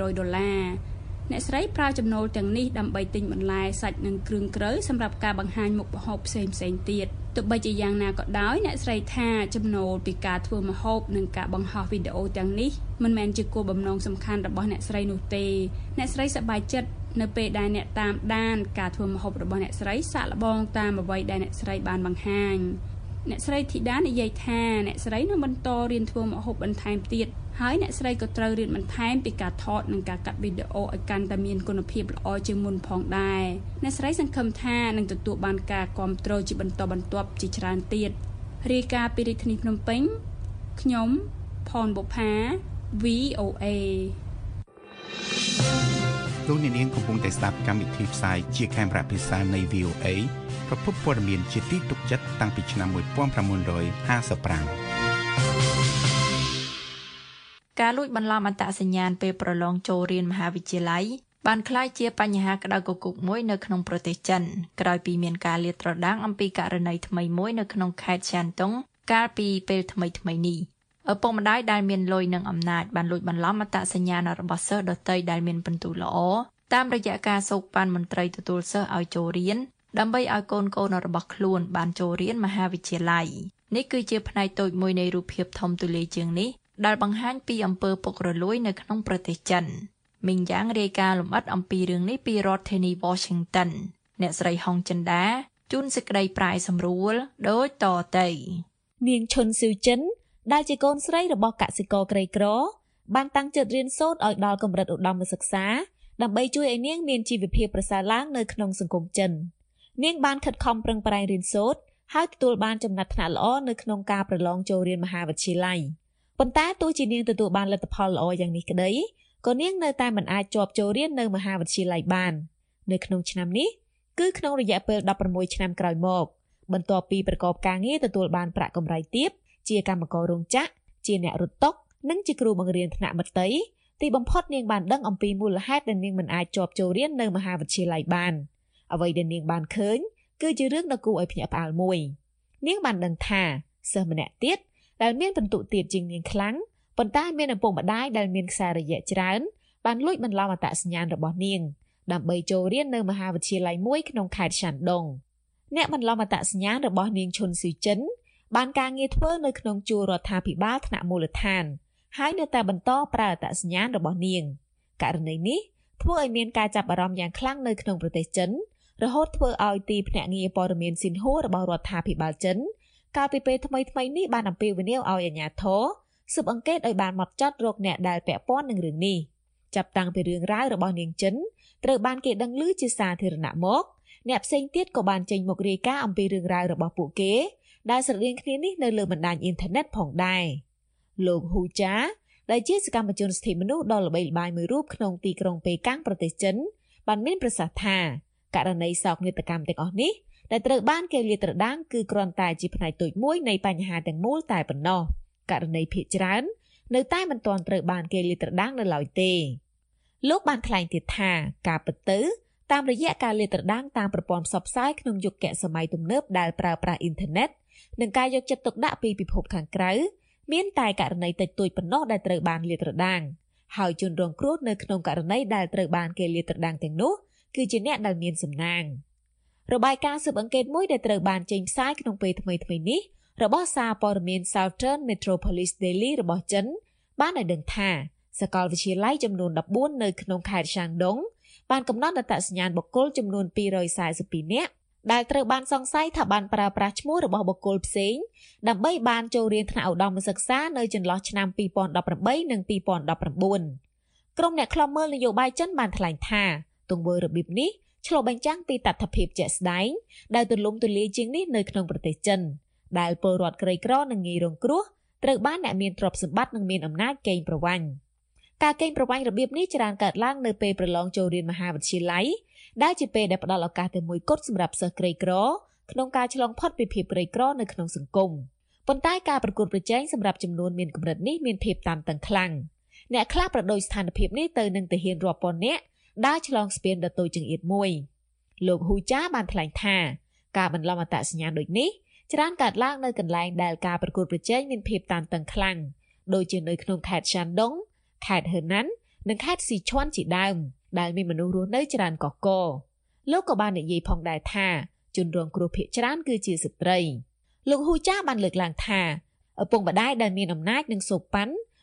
$600អ្នកស្រីប្រើចំណូលទាំងនេះដើម្បីទិញបន្លែសាច់និងគ្រឿងក្រៅសម្រាប់ការបង្ហាញមុខម្ហូបផ្សេងទៀតទោះបីជាយ៉ាងណាក៏ដោយអ្នកស្រីថាចំណូលពីការធ្វើម្ហូបនិងការបង្ហោះវីដេអូទាំងនេះមិនមែនជាគោលបំណងសំខាន់របស់អ្នកស្រីនោះទេអ្នកស្រីសប្បាយចិត្តនៅពេលដែលអ្នកតាមដានការធ្វើម្ហូបរបស់អ្នកស្រីសាកល្បងតាមអ្វីដែលអ្នកស្រីបានបង្ហាញអ្នកស្រីធីតានិយាយថាអ្នកស្រីនឹងបន្តរៀនធ្វើម្ហូបបន្ថែមទៀតហើយអ្នកស្រីក៏ត្រូវរៀនបន្ថែមពីការថតនិងការកាត់វីដេអូឲ្យកាន់តែមានគុណភាពល្អជាងមុនផងដែរអ្នកស្រីសង្ឃឹមថានឹងទទួលបានការគាំទ្រជាបន្តបន្ទាប់ជាច្រើនទៀតរាយការណ៍ពីរាជធានីភ្នំពេញខ្ញុំផនបុប្ផា VOA លោកអ្នកនាងកំពុងតែស្ដាប់កម្មវិធីផ្សាយជាខេមរៈភាសានៃ VOA ប្រភពព័ត៌មានជាទីទុកចិត្តតាំងពីឆ្នាំ1955 ការលួចបន្លំអត្តសញ្ញាណពេលប្រឡងចូលរៀនមហាវិទ្យាល័យបានក្លាយជាបញ្ហាក្តៅគគុកមួយនៅក្នុងប្រទេសចិនក្រោយពីមានការលាតត្រដាងអំពីករណីថ្មីមួយនៅក្នុងខេត្តឆានតុងកាលពីពេលថ្មីនេះឪពុកម្ដាយដែលមានលុយនិងអំណាចបានលួចបន្លំអត្តសញ្ញាណរបស់សិស្សដទៃដែលមានពិន្ទុល្អតាមរយៈការសូកប៉ាន់មន្ត្រីទទួលសិស្សឲ្យចូលរៀនដើម្បីឲ្យកូនរបស់ខ្លួនបានចូលរៀនមហាវិទ្យាល័យនេះគឺជាផ្នែកតូចមួយនៃរូបភាពធំទូលាយជាងនេះដែលបង្ហាញពីអំពើពុករលួយនៅក្នុងប្រទេសចិនមីងយ៉ាងរាយការណ៍លម្អិតអំពីរឿងនេះពីរដ្ឋធានី Washington អ្នកស្រីហុងចិនដាជូនសេចក្តីប្រាយសម្រួលដូចតទៅនាងឈុនស៊ូចិនដែលជាកូនស្រីរបស់កសិករក្រីក្របានតាំងចិត្តរៀនសូត្រឲ្យដល់កម្រិតឧត្តមសិក្សាដើម្បីជួយឲ្យនាងមានជីវភាពប្រសើរឡើងនៅក្នុងសង្គមចិននាងបានខិតខំប្រឹងប្រែងរៀនសូត្រហើយទទួលបានចំណាត់ថ្នាក់ល្អនៅក្នុងការប្រឡងចូលរៀនមហាវិទ្យាល័យប៉ុន្តែទោះជានាងទទួលបានលទ្ធផលល្អយ៉ាងនេះក្តីក៏នាងនៅតែមិនអាចជាប់ចូលរៀននៅមហាវិទ្យាល័យបាននៅក្នុងឆ្នាំនេះគឺក្នុងរយៈពេល16ឆ្នាំក្រោយមកបន្ទាប់ពីប្រកបការងារទទួលបានប្រាក់កម្រៃទាបជាកម្មកររោងចក្រជាអ្នករត់តុនិងជាគ្រូបង្រៀនថ្នាក់មត្តេយ្យទីបំផុតនាងបានដឹងអំពីមូលហេតុដែលនាងមិនអាចជាប់ចូលរៀននៅមហាវិទ្យាល័យបានអ្វីដែលនាងបានឃើញគឺជារឿងដ៏គួរឲ្យភ្ញាក់ផ្អើលមួយនាងបានដឹងថាសិស្សម្នាក់ទៀតដែលមានពិន្ទុទាបជាងនាងខ្លាំងប៉ុន្តែមានឪពុកម្ដាយដែលមានខ្សែរយៈច្រើនបានលួចបន្លំអត្តសញ្ញាណរបស់នាងដើម្បីចូលរៀននៅមហាវិទ្យាល័យមួយក្នុងខេត្តឆាន់ដុងអ្នកបន្លំអត្តសញ្ញាណរបស់នាងឈុនស៊ូចិនបានការងារធ្វើនៅក្នុងជួររដ្ឋាភិបាលថ្នាក់មូលដ្ឋានហើយនៅតែបន្តប្រើអត្តសញ្ញាណរបស់នាងករណីនេះធ្វើឲ្យមានការចាប់អារម្មណ៍យ៉ាងខ្លាំងនៅក្នុងប្រទេសចិនរហូតធ្វើឲ្យទីភ្នាក់ងារព័ត៌មានស៊ីនហួររបស់រដ្ឋាភិបាលចិនកាលពីពេលថ្មីនេះបានអំពាវនាវឲ្យអាជ្ញាធរស៊ើបអង្កេតឲ្យបានហ្មត់ចត់រកអ្នកដែលពាក់ព័ន្ធនឹងរឿងនេះចាប់តាំងពីរឿងរ៉ាវរបស់នាងចិនត្រូវបានគេដឹងឮជាសាធារណៈមកអ្នកផ្សេងទៀតក៏បានចេញមករាយការណ៍អំពីរឿងរ៉ាវរបស់ពួកគេដែលស្រដៀងគ្នានេះនៅលើបណ្ដាញអ៊ីនធឺណិតផងដែរលោកហ៊ូចាដែលជាសកម្មជនសិទ្ធិមនុស្សដ៏ល្បីល្បាញមួយរូបក្នុងទីក្រុងប៉េកាំងប្រទេសចិនបានមានប្រសាសន៍ថាករណីសោកនាដកម្មទាំងអស់នេះដែលត្រូវបានគេលាតត្រដាងគឺគ្រាន់តែជាផ្នែកតូចមួយនៃបញ្ហាទាំងមូលតែប៉ុណ្ណោះករណីភាគច្រើននៅតែមិនទាន់ត្រូវបានគេលាតត្រដាងនៅឡើយទេលោកបានថ្លែងទៀតថាការពិតទៅតាមរយៈការលាតត្រដាងតាមប្រព័ន្ធផ្សព្វផ្សាយក្នុងយុគសម័យទំនើបដែលប្រើប្រាស់អ៊ីនធឺណិតនិងការយកចិត្តទុកដាក់ពីពិភពខាងក្រៅមានតែករណីតិចតួចប៉ុណ្ណោះដែលត្រូវបានលាតត្រដាងហើយជនរងគ្រោះនៅក្នុងករណីដែលត្រូវបានគេលាតត្រដាងទាំងនោះគឺជាអ្នកដែលមានសំណាងរបាយការណ៍ស៊ើបអង្កេតមួយដែលត្រូវបានចេញផ្សាយក្នុងពេលថ្មីនេះរបស់សារព័ត៌មាន Southern Metropolis Daily របស់ចិនបានឲ្យដឹងថាសាកលវិទ្យាល័យចំនួន14នៅក្នុងខេត្តឆាងដុងបានកំណត់អត្តសញ្ញាណបុគ្គលចំនួន242នាក់ដែលត្រូវបានសង្ស័យថាបានប្រើប្រាស់ឈ្មោះរបស់បុគ្គលផ្សេងដើម្បីបានចូលរៀនថ្នាក់ឧត្តមសិក្សានៅចន្លោះឆ្នាំ2018និង2019ក្រុមអ្នកខ្លំមើលនយោបាយចិនបានថ្លែងថាទង្វើរបៀបនេះឆ្លុះបញ្ចាំងពីតថភាពជាក់ស្ដែងដែលទូលំទូលាយជាងនេះនៅក្នុងប្រទេសចិនដែលពលរដ្ឋក្រីក្រនិងងាយរងគ្រោះត្រូវបានអ្នកមានទ្រព្យសម្បត្តិនិងមានអំណាចកេងប្រវ័ញ្ចការកេងប្រវ័ញ្ចរបៀបនេះច្រើនកើតឡើងនៅពេលប្រឡងចូលរៀនមហាវិទ្យាល័យដែលជាពេលដែលផ្ដល់ឱកាសតែមួយគត់សម្រាប់សិស្សក្រីក្រក្នុងការឆ្លងផុតពីភាពក្រីក្រនៅក្នុងសង្គមប៉ុន្តែការប្រកួតប្រជែងសម្រាប់ចំនួនមានកម្រិតនេះមានភាពតានតឹងខ្លាំងអ្នកខ្លះប្រដូចស្ថានភាពនេះទៅនឹងទាហានរាប់ពាន់នាក់ដើរឆ្លងស្ពានដ៏តូចចង្អៀតមួយលោកហ៊ូចាបានថ្លែងថាការបន្លំអត្តសញ្ញាណដូចនេះច្រើនកើតឡើងនៅកន្លែងដែលការប្រកួតប្រជែងមានភាពតានតឹងខ្លាំងដូចជានៅក្នុងខេត្តឆាន់ដុងខេត្តហឺណាននិងខេត្តស៊ីឈွမ်ជាដើមដែលមានមនុស្សរស់នៅច្រើនកកកលោកក៏បាននិយាយផងដែរថាជនរងគ្រោះភាគច្រើនគឺជាស្ត្រីលោកហ៊ូចាបានលើកឡើងថាឪពុកម្ដាយដែលមានអំណាចនិងសូកប៉ាន់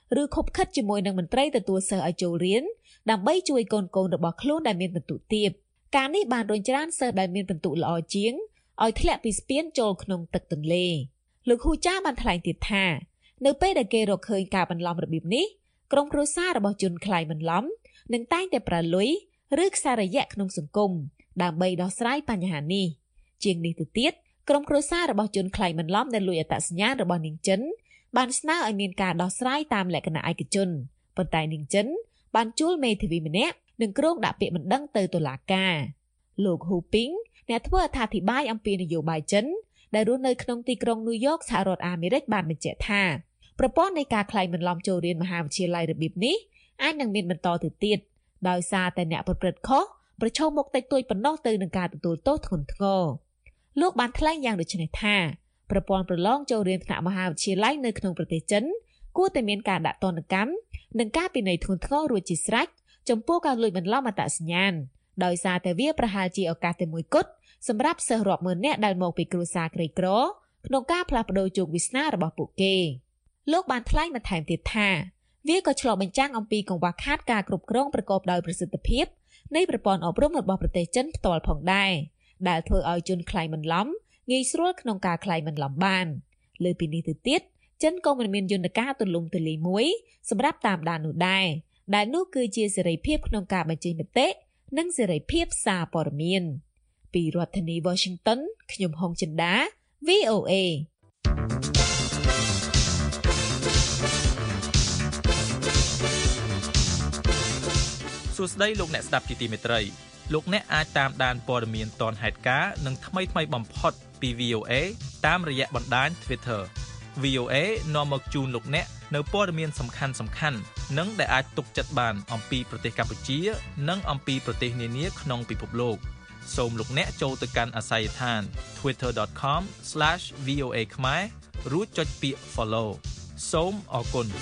ឬខົບខិតជាមួយនឹងមន្ត្រីទទួលសិស្សឲ្យចូលរៀនដើម្បីជួយកូនៗរបស់ខ្លួនដែលមានពិន្ទុទាបការនេះបានរុញច្រានសិស្សដែលមានពិន្ទុល្អជាងឲ្យធ្លាក់ពីស្ពានចូលក្នុងទឹកទន្លេលោកហ៊ូចាបានថ្លែងទៀតថានៅពេលដែលគេរកឃើញការបន្លំរបៀបនេះក្រុមគ្រួសាររបស់ជនក្លែងបន្លំនឹងតែងតែប្រើលុយឬខ្សែរយៈក្នុងសង្គមដើម្បីដោះស្រាយបញ្ហានេះជាងនេះទៅទៀតក្រុមគ្រួសាររបស់ជនក្លែងបន្លំដែលលួចអត្តសញ្ញាណរបស់នាងចិនបានស្នើឲ្យមានការដោះស្រាយតាមលក្ខណៈឯកជនប៉ុន្តែនាងចិនបានជួលមេធាវីម្នាក់និងគ្រោងដាក់ពាក្យបណ្ដឹងទៅតុលាការលោកហ៊ូពីងអ្នកធ្វើអត្ថាធិប្បាយអំពីនយោបាយចិនដែលរស់នៅក្នុងទីក្រុងញូវយ៉កសហរដ្ឋអាមេរិកបានបញ្ជាក់ថាប្រព័ន្ធនៃការក្លែងបន្លំចូលរៀនមហាវិទ្យាល័យរបៀបនេះអាចនឹងមានបន្តទៅទៀតដោយសារតែអ្នកប្រព្រឹត្តខុសប្រឈមមុខតិចតួចប៉ុណ្ណោះទៅនឹងការទទួលទោសធ្ងន់ធ្ងរលោកបានថ្លែងយ៉ាងដូចនេះថាប្រព័ន្ធប្រឡងចូលរៀនថ្នាក់មហាវិទ្យាល័យនៅក្នុងប្រទេសចិនគួរតែមានការដាក់ទណ្ឌកម្មនិងការពិន័យធ្ងន់ធ្ងររួចជាស្រេចចំពោះការលួចបន្លំអត្តសញ្ញាណដោយសារតែវាប្រហែលជាឱកាសតែមួយគត់សម្រាប់សិស្សរាប់ម៉ឺននាក់ដែលមកពីគ្រួសារក្រីក្រក្នុងការផ្លាស់ប្ដូរជោគវាសនារបស់ពួកគេលោកបានថ្លែងបន្ថែមទៀតថាវាក៏ឆ្លុះបញ្ចាំងអំពីកង្វះខាតការគ្រប់គ្រងប្រកបដោយប្រសិទ្ធភាពនៃប្រព័ន្ធអប់រំរបស់ប្រទេសចិនផ្ទាល់ផងដែរដែលធ្វើឲ្យជនក្លែងបន្លំងាយស្រួលក្នុងការក្លែងបន្លំបានលើពីនេះទៅទៀតចិនក៏មិនមានយន្តការទូលំទូលាយមួយសម្រាប់តាមដាននោះដែរដែលនោះគឺជាសេរីភាពក្នុងការបញ្ចេញមតិនិងសេរីភាពសារព័ត៌មានពីរដ្ឋធានី Washington ខ្ញុំហុងចិន្តា VOA សួស្តីលោកអ្នកស្ដាប់ជាទីមេត្រីលោកអ្នកអាចតាមដានព័ត៌មានទាន់ហេតុការណ៍និងថ្មីៗបំផុតពី VOA តាមរយៈបណ្ដាញ Twitter VOA នាំមកជូនលោកអ្នកនៅព័ត៌មានសំខាន់ៗនិងដែលអាចទុកចិត្តបានអំពីប្រទេសកម្ពុជានិងអំពីប្រទេសនានាក្នុងពិភពលោកសូមលោកអ្នកចូលទៅកាន់អាស័យដ្ឋាន twitter.com/voa ខ្មែររួចចុចពាក្យ follow សូមអរគុណ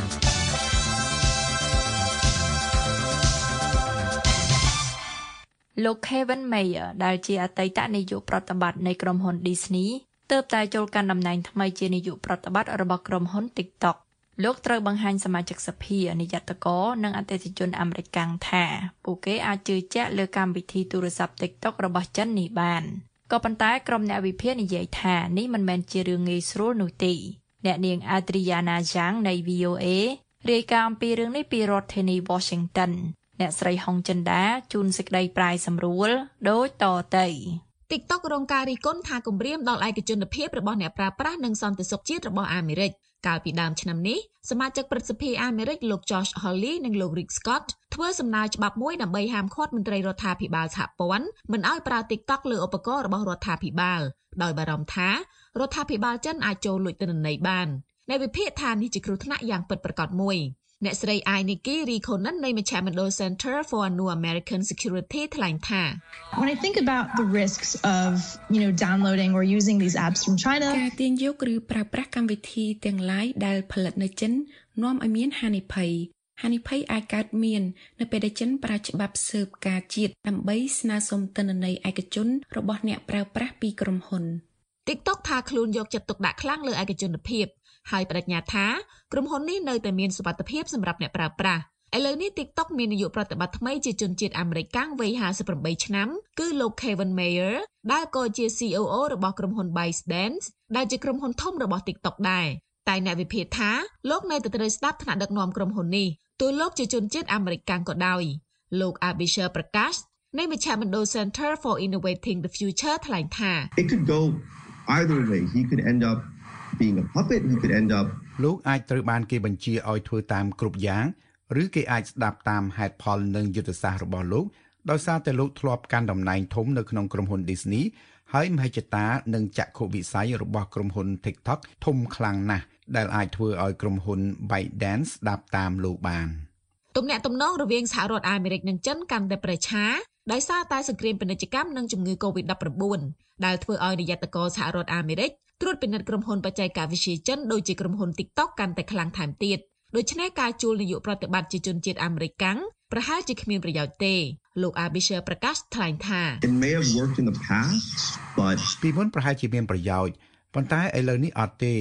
លោក Kevin Mayer ដែលជាអតីតនាយកប្រតិបត្តិនៃក្រុមហ៊ុន Disney ទើបតែចូលកាន់តំណែងថ្មីជានាយកប្រតិបត្តិរបស់ក្រុមហ៊ុន TikTok លោកត្រូវបង្ហាញសមាជិកសភានាយកតកនិងអតិថិជនអាមេរិកកាំងថាពួកគេអាចជឿជាក់លើកម្មវិធីទូរស័ព្ទ TikTok របស់ចិននេះបានក៏ប៉ុន្តែក្រុមអ្នកវិភាគនិយាយថានេះមិនមែនជារឿងងាយស្រួលនោះទេអ្នកនាង Adriana Zhang នៃ VOA រាយការណ៍អំពីរឿងនេះពីរដ្ឋធានី Washington អ្នកស្រីហុងចិន្តាជូនសេចក្តីប្រាយសម្រួលដូចតទៅ TikTok រងការរិះគន់ថាគំរាមដល់ឯកជនភាពរបស់អ្នកប្រើប្រាស់និងសន្តិសុខជាតិរបស់អាមេរិកកាលពីដើមឆ្នាំនេះសមាជិកព្រឹទ្ធសភាអាមេរិកលោក Josh Hawley និងលោក Rick Scott ធ្វើសំណើច្បាប់មួយដើម្បីហាមឃាត់មន្ត្រីរដ្ឋាភិបាលសហព័ន្ធមិនឲ្យប្រើ TikTok លើឧបករណ៍របស់រដ្ឋាភិបាលដោយបារម្ភថារដ្ឋាភិបាលចិនអាចចូលលួចទិន្នន័យបានអ្នកវិភាគថានេះជាគ្រោះថ្នាក់យ៉ាងពិតប្រាកដមួយអ្នកស្រី Nikki Rikonen នៃមជ្ឈមណ្ឌល Center for New American Security ថ្លែងថា When I think about the risks of, downloading or using these apps from China ការទាញយកឬប្រើប្រាស់កម្មវិធីទាំងឡាយដែលផលិតនៅចិននាំឲ្យមានហានិភ័យអាចកើតមាននៅពេលដែលចិនប្រើច្បាប់ស៊ើបការជាតិដើម្បីស្នើសុំទិន្នន័យឯកជនរបស់អ្នកប្រើប្រាស់ពីក្រុមហ៊ុន TikTok ថាខ្លួនយកចិត្តទុកដាក់ខ្លាំងលើឯកជនភាពហើយបដិញ្ញាថាក្រុមហ៊ុននេះនៅតែមានសុវត្ថិភាពសម្រាប់អ្នកប្រើប្រាស់ឥឡូវនេះ TikTok មាននាយកប្រតិបត្តិថ្មីជាជនជាតិអាមេរិកកាំងវ័យ58ឆ្នាំគឺលោក Kevin Mayer ដែលក៏ជា COO របស់ក្រុមហ៊ុន ByteDance ដែលជាក្រុមហ៊ុនធំរបស់ TikTok ដែរតែអ្នកវិភាគថាលោកនៅតែត្រូវស្ដាប់ថ្នាក់ដឹកនាំក្រុមហ៊ុននេះទោះលោកជាជនជាតិអាមេរិកកាំងក៏ដោយលោក Abhishek Prakash នៃមជ្ឈមណ្ឌល Center for Innovating the Future ថ្លែងថា It could go either way. He could end up being a puppet, he could end up លោកអាចត្រូវបានគេបញ្ជាឲ្យធ្វើតាមគ្រប់យ៉ាងឬគេអាចស្ដាប់តាមហេតុផលនិងយុទ្ធសាស្ត្ររបស់លោកដោយសារតែលោកធ្លាប់កាន់តំណែងធំនៅក្នុងក្រុមហ៊ុន Disney ហើយមហិច្ឆតានិងចក្ខុវិស័យរបស់ក្រុមហ៊ុន TikTok ធំខ្លាំងណាស់ដែលអាចធ្វើឲ្យក្រុមហ៊ុន ByteDance ស្ដាប់តាមលោកបានទំនាក់ទំនងរវាងសហរដ្ឋអាមេរិកនិងចិនកាន់តែប្រឆាដោយសារតែសង្គ្រាមពាណិជ្ជកម្មនិងជំងឺ COVID-19 ដែលធ្វើឲ្យនាយកសហរដ្ឋអាមេរិកត្រួតពិនិត្យក្រុមហ៊ុនបច្ចេកវិទ្យាចិនដូចជាក្រុមហ៊ុន TikTok កាន់តែខ្លាំងថែមទៀតដូច្នេះការជួលនាយកប្រតិបត្តិជាជនជាតិអាមេរិកកាំងប្រហែលជាគ្មានប្រយោជន៍ទេលោក Abhishek Prakash ថ្លែងថា It may have worked in the past but ពីមុនប្រហែលជាមានប្រយោជន៍ប៉ុន្តែឥឡូវនេះអត់ទេ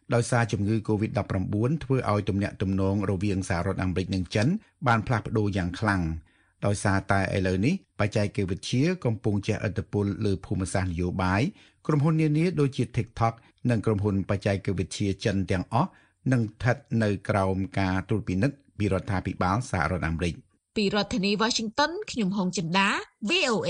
ដោយសារជំងឺ COVID-19 ធ្វើឲ្យទំនាក់ទំនងរវាងសហរដ្ឋអាមេរិកនិងចិនបានផ្លាស់ប្ដូរយ៉ាងខ្លាំងដោយសារតែឥឡូវនេះបច្ចេកវិទ្យាកំពុងជះឥទ្ធិពលលើភូមិសាស្ត្រនយោបាយក្រុមហ៊ុននានាដូចជា TikTok និងក្រុមហ៊ុនបច្ចេកវិទ្យាចិនទាំងអស់នឹងស្ថិតនៅក្រោមការត្រួតពិនិត្យពីរដ្ឋាភិបាលសហរដ្ឋអាមេរិកពីរដ្ឋធានី Washington ខ្ញុំហុងចិន្តា VOA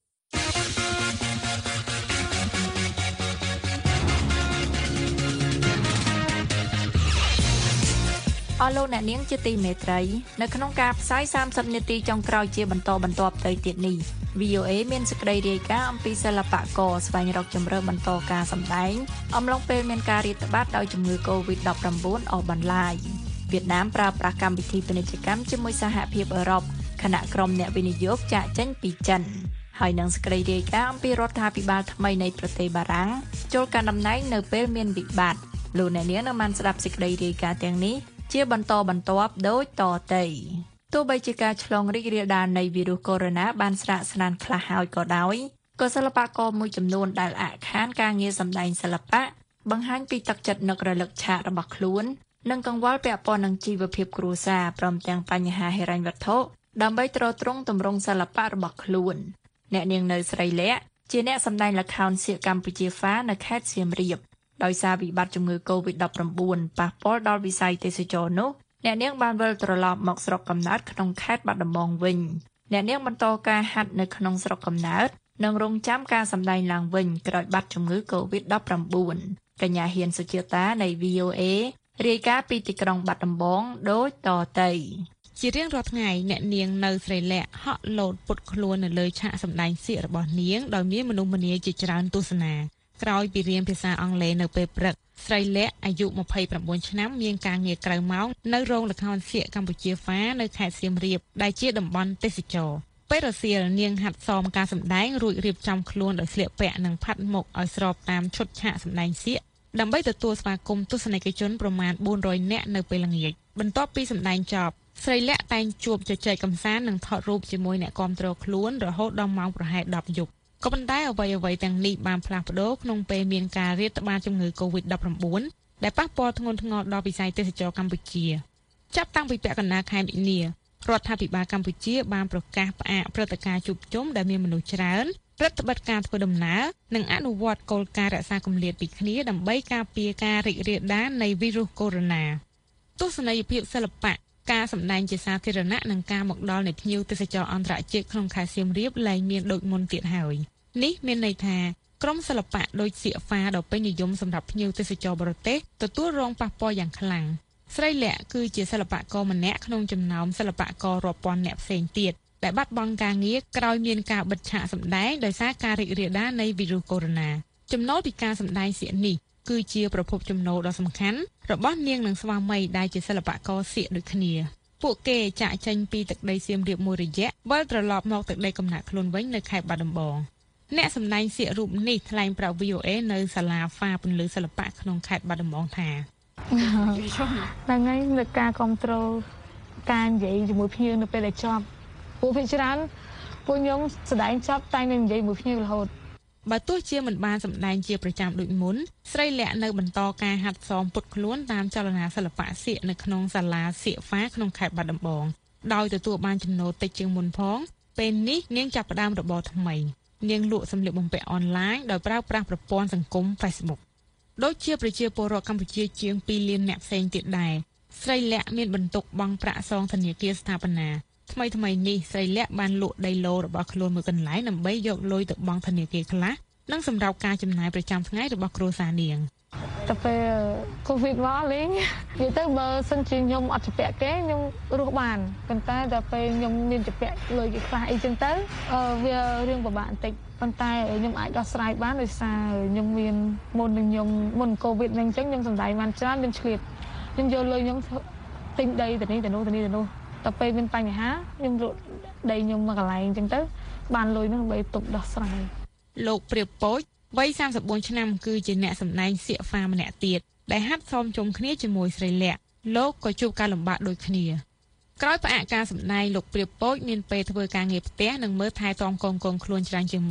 អស់លោកអ្នកនាងជាទីមេត្រីនៅក្នុងការផ្សាយ30នាទីចុងក្រោយជាបន្តបន្ទាប់ទៅទៀតនេះ VOA មានសេចក្តីរាយការណ៍អំពីសិល្បករស្វែងរកជម្រើសបន្តការសម្ដែងអំឡុងពេលមានការរាតត្បាតដោយជំងឺ COVID-19 អស់បន្លាយវៀតណាមប្រើប្រាស់កម្មវិធីពាណិជ្ជកម្មជាមួយសហភាពអឺរ៉ុបខណៈក្រុមអ្នកវិនិយោគចាកចេញពីចិនហើយនឹងសេចក្តីរាយការណ៍អំពីរដ្ឋាភិបាលថ្មីនៃប្រទេសបារាំងចូលកាន់តំណែងនៅពេលមានវិបត្តិលោកអ្នកនាងនៅបានស្ដាប់សេចក្តីរាយការណ៍ទាំងនេះជាបន្តបន្ទាប់ដូចតទៅទោះបីជាការឆ្លងរីករាលដាលនៃវីរុសកូវីដ -19 បានស្រាកស្នានខ្លះហើយក៏ដោយក៏សិល្បករមួយចំនួនដែលអាក់ខានការងារសម្ដែងសិល្បៈបង្ហាញពីទឹកចិត្តនឹករលឹកឆាករបស់ខ្លួននិងកង្វល់ពាក់ព័ន្ធនឹងជីវភាពគ្រួសារព្រមទាំងបញ្ហាហិរញ្ញវត្ថុដើម្បីទ្រទ្រង់ទម្រង់សិល្បៈរបស់ខ្លួនអ្នកនាងនៅស្រីលក្ខជាអ្នកសម្ដែងល្ខោនសៀកកម្ពុជាហ្វានៅខេត្តសៀមរាបដោយសារវិបត្តិជំងឺ COVID-19 ប៉ះពាល់ដល់វិស័យទេសចរណ៍នោះអ្នកនាងបានវិលត្រឡប់មកស្រុកកំណើតក្នុងខេត្តបាត់ដំបងវិញអ្នកនាងបន្តការហាត់នៅក្នុងស្រុកកំណើតនិងរងចាំការសម្ដែងឡើងវិញក្រោយបាត់ជំងឺ COVID-19 កញ្ញាហ៊ានសុជាតានៃ VOA រាយការណ៍ពីទីក្រុងបាត់ដំបងដូចតទៅជារៀងរាល់ថ្ងៃអ្នកនាងនៅស្រីលក្ខហក់លោតពុតខ្លួននៅលើឆាកសម្ដែងសៀករបស់នាងដោយមានមនុស្សម្នាជាច្រើនទស្សនាក្រោយពីរៀនភាសាអង់គ្លេសនៅពេលព្រឹកស្រីលក្ខអាយុ29ឆ្នាំមានការងារក្រៅម៉ោងនៅរោងល្ខោនសៀកកម្ពុជាហ្វានៅខេត្តសៀមរាបដែលជាតំបន់ទេសចរពេលរសៀលនាងហាត់សមការសម្ដែងរួចរៀបចំខ្លួនដោយស្លៀកពាក់និងផាត់មុខឲ្យស្របតាមឈុតឆាកសម្ដែងសៀកដើម្បីទទួលស្វាគមន៍ទស្សនិកជនប្រមាណ400នាក់នៅពេលល្ងាចបន្ទាប់ពីសម្ដែងចប់ស្រីលក្ខតែងជួបជជែកកម្សាន្តនិងថតរូបជាមួយអ្នកគាំទ្រខ្លួនរហូតដល់ម៉ោងប្រហែល10យប់ក៏ប៉ុន្តែអ្វីៗទាំងនេះបានផ្លាស់ប្ដូរក្នុងពេលមានការរាតត្បាតជំងឺ COVID-19 ដែលប៉ះពាល់ធ្ងន់ធ្ងរដល់វិស័យទេសចរកម្ពុជាចាប់តាំងពីពាក់កណ្ដាលខែមីនារដ្ឋាភិបាលកម្ពុជាបានប្រកាសផ្អាកព្រឹត្តិការណ៍ជួបជុំដែលមានមនុស្សច្រើនរដ្ឋបတ်ការធ្វើដំណើរនិងអនុវត្តគោលការណ៍រក្សាគម្លាតពីគ្នាដើម្បីការពារការរីករាលដាលនៃវីរុសកូវីដ -19 ទស្សនីយភាពសិល្បៈការសម្ដែងជាសាធារណៈនិងការមកដល់នៃភ្ញៀវទេសចរអន្តរជាតិក្នុងខេត្តសៀមរាបលែងមានដូចមុនទៀតហើយនេះមានន័យថាក្រុមសិល្បៈដូចសៀកហ្វាដ៏ពេញនិយមសម្រាប់ភ្ញៀវទេសចរបរទេសទទួលរងប៉ះពាល់យ៉ាងខ្លាំងស្រីលក្ខគឺជាសិល្បករម្នាក់ក្នុងចំណោមសិល្បកររាប់ពាន់អ្នកផ្សេងទៀតដែលបាត់បង់ការងារក្រោយមានការបិទឆាកសម្ដែងដោយសារការរីករាលដាលនៃវីរុសកូវីដ -19 ចំណូលពីការសម្ដែងសៀកនេះគឺជាប្រភពចំណូលដ៏សំខាន់របស់នាងនិងស្វាមីដែលជាសិល្បករសៀកដូចគ្នាពួកគេចាក់ចេញពីទឹកដីសៀមរាបមួយរយៈវិលត្រឡប់មកទឹកដីកំណើតខ្លួនវិញនៅខេត្តបាត់ដំបងអ្នកសម្ដែងសៀករូបនេះថ្លែងប្រាប់ VOA នៅសាលាហ្វាពន្លឺសិល្បៈក្នុងខេត្តបាត់ដំបងថាថ្ងៃនៃការគ្រប់គ្រងការនិយាយជាមួយភ្ញៀវនៅពេលដែលចប់ពួកភាគច្រើនពួកខ្ញុំស្ដែងចប់តែងតែនិយាយមួយភ្ញៀវរហូតបើទោះជាមិនបានសម្ដែងជាប្រចាំដូចមុនស្រីលក្ខនៅបន្តការហាត់សមពុតខ្លួនតាមចលនាសិល្បៈសៀកនៅក្នុងសាលាសៀកហ្វាក្នុងខេត្តបាត់ដំបងដោយទទួលបានចំណូលតិចជាងមុនផងពេលនេះនាងចាប់ផ្ដើមរបរថ្មីនាងលក់សម្លៀកបំពាក់អនឡាញដោយប្រើប្រាស់ប្រព័ន្ធសង្គម Facebook ដូចជាប្រជាពលរដ្ឋកម្ពុជាជាង2លានអ្នកផ្សេងទៀតដែរស្រីលក្ខមានបន្ទុកបង់ប្រាក់សងធនាគារស្ថាបនាថ្មីនេះស្រីលក្ខបានលក់ដីឡូរបស់ខ្លួនមួយកន្លែងដើម្បីយកលុយទៅបង់ធនាគារខ្លះនិងសម្រាប់ការចំណាយប្រចាំថ្ងៃរបស់គ្រួសារនាងតែពេល COVID មកលេងនិយាយទៅបើសិនជាខ្ញុំអត់ជំពាក់គេខ្ញុំរស់បានប៉ុន្តែដល់ពេលខ្ញុំមានជំពាក់លុយគេខ្លះអីចឹងទៅវារឿងពិបាកបន្តិចប៉ុន្តែខ្ញុំអាចដោះស្រាយបានដោយសារខ្ញុំមានមុន COVID ហ្នឹងអញ្ចឹងខ្ញុំសម្ដែងបានច្រើនខ្ញុំឆ្លៀតខ្ញុំយកលុយខ្ញុំទិញដីទៅនេះទៅនោះដល់ពេលមានបញ្ហាខ្ញុំលក់ដីខ្ញុំមកកន្លែងអញ្ចឹងទៅបានលុយនោះដើម្បីទុកដោះស្រាយលោកព្រាបពូចវ័យ34ឆ្នាំគឺជាអ្នកសម្ដែងសៀកហ្វាម្នាក់ទៀតដែលហាត់សមជុំគ្នាជាមួយស្រីលក្ខលោកក៏ជួបការលំបាកដូចគ្នាក្រោយផ្អាកការសម្ដែងលោកព្រាបពូចមានពេលធ្វើការងារផ្ទះនិងមើលថែទាំកូនខ្លួនច្រើនជាងមុន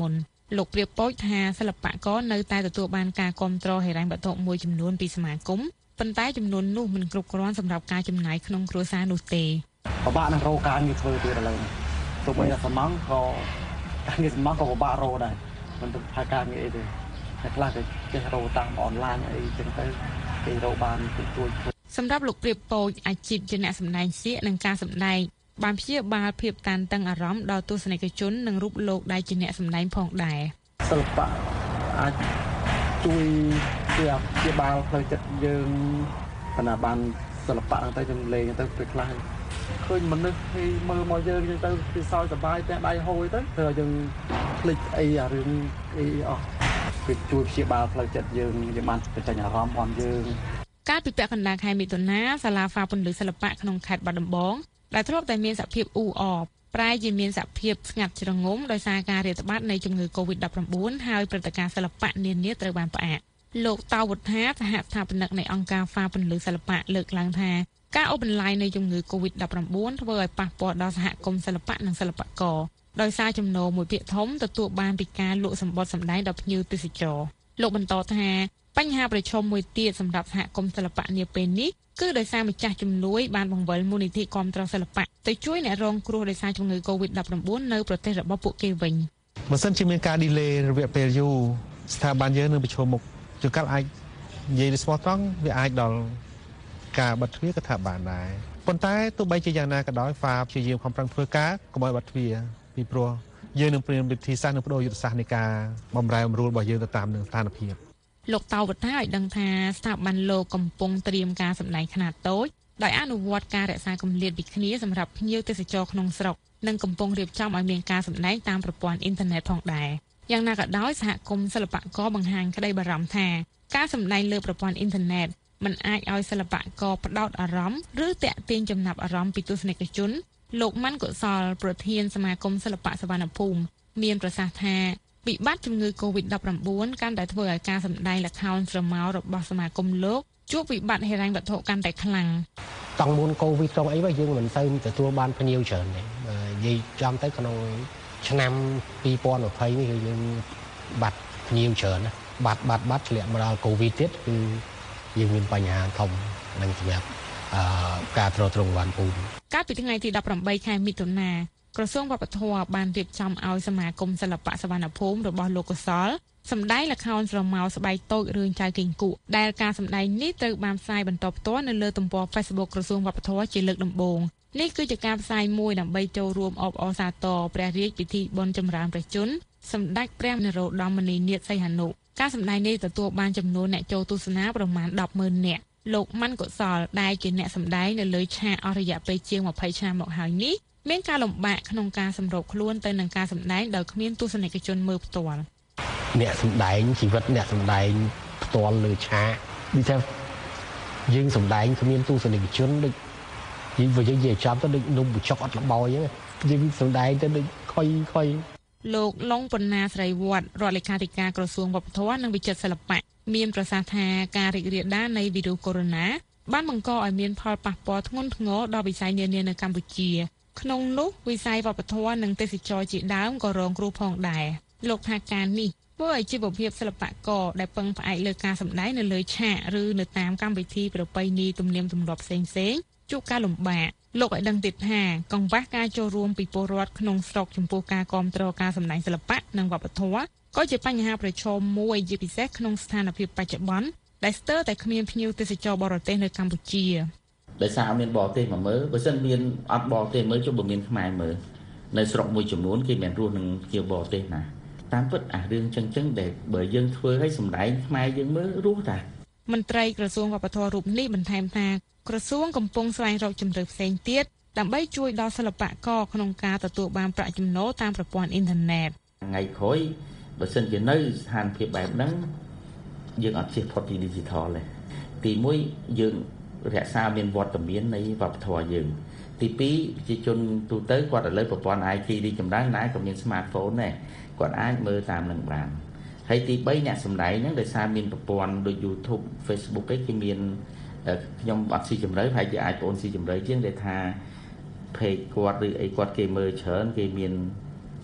លោកព្រាបពោចថាសិល្បករនៅតែទទួលបានការគាំទ្រហិរញ្ញវត្ថុមួយចំនួនពីសមាគមប៉ុន្តែចំនួននោះមិនគ្រប់គ្រាន់សម្រាប់ការចំណាយក្នុងគ្រួសារនោះទេពិបាកនឹងរកការងារធ្វើទៀតឥឡូវនេះទោះបីតែសំណងក៏ការងារសំណងក៏ពិបាករកដែរមិនទៅថាការងារអីទេតែខ្លះក៏ចេះរកតាមអនឡាញអីចឹងទៅគេរកបានជួយធ្វើសម្រាប់លោកព្រាបពោចអាជីពជាអ្នកសម្ដែងសៀកនិងការសម្ដែងបានព្យាបាលភាពតានតឹងអារម្មណ៍ដល់ទស្សនិកជននិងរូបលោកដែលជាអ្នកសម្ដែងផងដែរសិល្បៈអាចជួយព្យាបាលផ្លូវចិត្តយើងបណ្ណាបានសិល្បៈហ្នឹងទៅចំលេងទៅពេលខ្លះឃើញមនុស្សគេមើលមកយើងចឹងទៅគេសោយសប្បាយតែដៃហូរទៅធ្វើឲ្យយើងភ្លេចអីអារឿងអីអស់វាជួយព្យាបាលផ្លូវចិត្តយើងបានបញ្ចេញអារម្មណ៍របស់យើងកាលពីពាក់កណ្ដាលខែមិថុនាសាលាហ្វាពន្លឺសិល្បៈក្នុងខេត្តបាត់ដំបងដែលធ្លាប់តែមានសភាពអ៊ូអរប្រែជាមានសភាពស្ងាត់ជ្រងំដោយសារការរាតត្បាតនៃជំងឺ Covid-19 ហើយព្រឹត្តិការណ៍សិល្បៈនានាត្រូវបានផ្អាកលោកតាវុធាសហស្ថាបនិកនៃអង្គការហ្វាពន្លឺសិល្បៈលើកឡើងថាការអូសបន្លាយនៃជំងឺ Covid-19 ធ្វើឲ្យប៉ះពាល់ដល់សហគមន៍សិល្បៈនិងសិល្បករដោយសារចំណូលមួយភាគធំទទួលបានពីការលក់សម្បត្តិសម្ដែងដល់ភ្ញៀវទេសចរលោកបន្តថាបញ្ហាប្រឈមមួយទៀតសម្រាប់សហគមន៍សិល្បៈនាពេលនេះគឺដោយសារម្ចាស់ជំនួយបានបង្វិលមូលនិធិគាំទ្រសិល្បៈទៅជួយអ្នករងគ្រោះដោយសារជំងឺ Covid-19 នៅប្រទេសរបស់ពួកគេវិញបើសិនជាមានការ delay រយៈពេលយូរស្ថាប័នយើងនឹងប្រឈមមុខជួនកាលអាចនិយាយស្មោះត្រង់វាអាចដល់ការបិទទ្វារក៏ថាបានដែរប៉ុន្តែទោះបីជាយ៉ាងណាក៏ដោយហ្វាព្យាយាមខំប្រឹងធ្វើការកុំឲ្យបិទទ្វារពីព្រោះយើងនឹងព្រៀនវិធីសាស្ត្រនិងបដូរយុទ្ធសាស្ត្រនៃការបម្រែបម្រួលរបស់យើងទៅតាមនឹងស្ថានភាពលោកតាវុធាឲ្យដឹងថាស្ថាប័នលោកកំពុងត្រៀមការសម្ដែងខ្នាតតូចដោយអនុវត្តការរក្សាគម្លាតពីគ្នាសម្រាប់ភ្ញៀវទេសចរក្នុងស្រុកនិងកំពុងរៀបចំឲ្យមានការសម្ដែងតាមប្រព័ន្ធអ៊ីនធឺណិតផងដែរយ៉ាងណាក៏ដោយសហគមន៍សិល្បករបង្ហាញក្តីបារម្ភថាការសម្ដែងលើប្រព័ន្ធអ៊ីនធឺណិតมันអាចឲ្យសិល្បករផ្ដោតអារម្មណ៍ឬទាក់ទាញចំណាប់អារម្មណ៍ពីទស្សនិកជនលោកម៉ាន់កុសលប្រធានសមាគមសិល្បៈសវណ្ណភូមិមានប្រសាសន៍ថាវិបត្តិជំងឺ Covid-19 កាន់តែធ្វើឲ្យការសម្ដែងល្ខោនស្រមោលរបស់សមាគមលោកជួបវិបត្តិហិរញ្ញវត្ថុកាន់តែខ្លាំងតង់មុន Covid ត្រង់អីវិញយើងមិនសូវទទួលបានភ្ញៀវច្រើនទេនិយាយចំទៅក្នុងឆ្នាំ2020នេះគឺយើងបាត់ភ្ញៀវច្រើនណាបាត់ធ្លាក់មកដល់ Covid ទៀតគឺយើងមានបញ្ហាធំនឹងសម្រាប់ការទ្រទ្រង់វ៉ាន់ពូនកាលពីថ្ងៃទី18ខែមិថុនាក្រសួងវប្បធម៌បានរៀបចំឲ្យសមាគមសិល្បៈសវណ្ណភូមិរបស់លោកកុសលសម្ដែងល្ខោនស្រមោលស្បែកតូចរឿងចៅគីងគក់ដែលការសម្ដែងនេះត្រូវបានផ្សាយបន្តផ្ទាល់នៅលើទំព័រ Facebook ក្រសួងវប្បធម៌ជាលើកដំបូងនេះគឺជាការផ្សាយមួយដើម្បីចូលរួមអបអរសាទរព្រះរាជពិធីបុណ្យចម្រើនព្រះជន្មសម្ដេចព្រះនរោត្តមមុនីនាថសីហនុការសម្ដែងនេះទទួលបានចំនួនអ្នកចូលទស្សនាប្រមាណ 10,000 នាក់លោកម៉ាន់កុសលដែលជាអ្នកសម្ដែងនៅលើឆាកអស់រយៈពេលជាង20ឆ្នាំមកហើយនេះមានការលំបាកក្នុងការសម្របខ្លួនទៅនឹងការសម្ដែងដោយគ្មានទស្សនិកជនមើលផ្ទាល់អ្នកសម្ដែងជីវិតអ្នកសម្ដែងផ្ទាល់លើឆាកដូចថាយើងសម្ដែងគ្មានទស្សនិកជនដូចយើងនិយាយចាំទៅដូចនំបញ្ចុកអត់លបោយហ្នឹងយើងសម្ដែងទៅដូចខុយលោកឡុងបណ្ណាស្រីវត្តរដ្ឋលេខាធិការក្រសួងវប្បធម៌និងវិចិត្រសិល្បៈមានប្រសាសន៍ថាការរីករាលដាលនៃវីរុសកូវីដ -19 បានបង្កឲ្យមានផលប៉ះពាល់ធ្ងន់ធ្ងរដល់វិស័យនានានៅកម្ពុជាក្នុងនោះវិស័យវប្បធម៌និងទេសចរណ៍ជាដើមក៏រងគ្រោះផងដែរលោកថាការនេះធ្វើឲ្យជីវភាពសិល្បករដែលពឹងផ្អែកលើការសម្ដែងនៅលើឆាកឬនៅតាមកម្មវិធីប្រពៃណីទំនៀមទម្លាប់ផ្សេងៗជួបការលំបាកលោកឲ្យដឹងទៀតថាកង្វះការចូលរួមពីពលរដ្ឋក្នុងស្រុកចំពោះការគាំទ្រការសម្ដែងសិល្បៈនិងវប្បធម៌ក៏ជាបញ្ហាប្រឈមមួយជាពិសេសក្នុងស្ថានភាពបច្ចុប្បន្នដែលស្ទើរតែគ្មានភ្ញៀវទេសចរបរទេសនៅកម្ពុជាដោយសារមានបរទេសមកមើលបើសិនមានអត់បរទេសមើលចុះបើមានខ្មែរមើលនៅស្រុកមួយចំនួនគេមានរស់នឹងភ្ញៀវបរទេសណាតាមពិតអារឿងចឹងដែលបើយើងធ្វើឲ្យសម្ដែងខ្មែរយើងមើលរស់តាមន្ត្រីក្រសួងវប្បធម៌រូបនេះបន្ថែមថាក្រសួងកំពុងស្វែងរកជម្រើសផ្សេងទៀតដើម្បីជួយដល់សិល្បករក្នុងការទទួលបានប្រាក់ចំណូលតាមប្រព័ន្ធអ៊ីនធឺណិតថ្ងៃក្រោយបើសិនជានៅស្ថានភាពបែបហ្នឹងយើងអត់ជិះផុតពី digital ទេទី1យើងរក្សាមានវត្តមាននៃវប្បធម៌យើងទី2ប្រជាជនទូទៅគាត់ឥឡូវប្រព័ន្ធ IT រីកចម្រើនណាស់ក៏មាន smartphone ដែរគាត់អាចមើលតាមនឹងបានហើយទី3អ្នកសម្ដែងហ្នឹងដោយសារមានប្រព័ន្ធដូច YouTube Facebook ឯគេមានខ្ញុំអត់ស៊ីជម្រៅហើយជាអាចបងស៊ីជម្រៅជាងដែលថា page គាត់ឬអីគាត់គេមើលច្រើនគេមានជា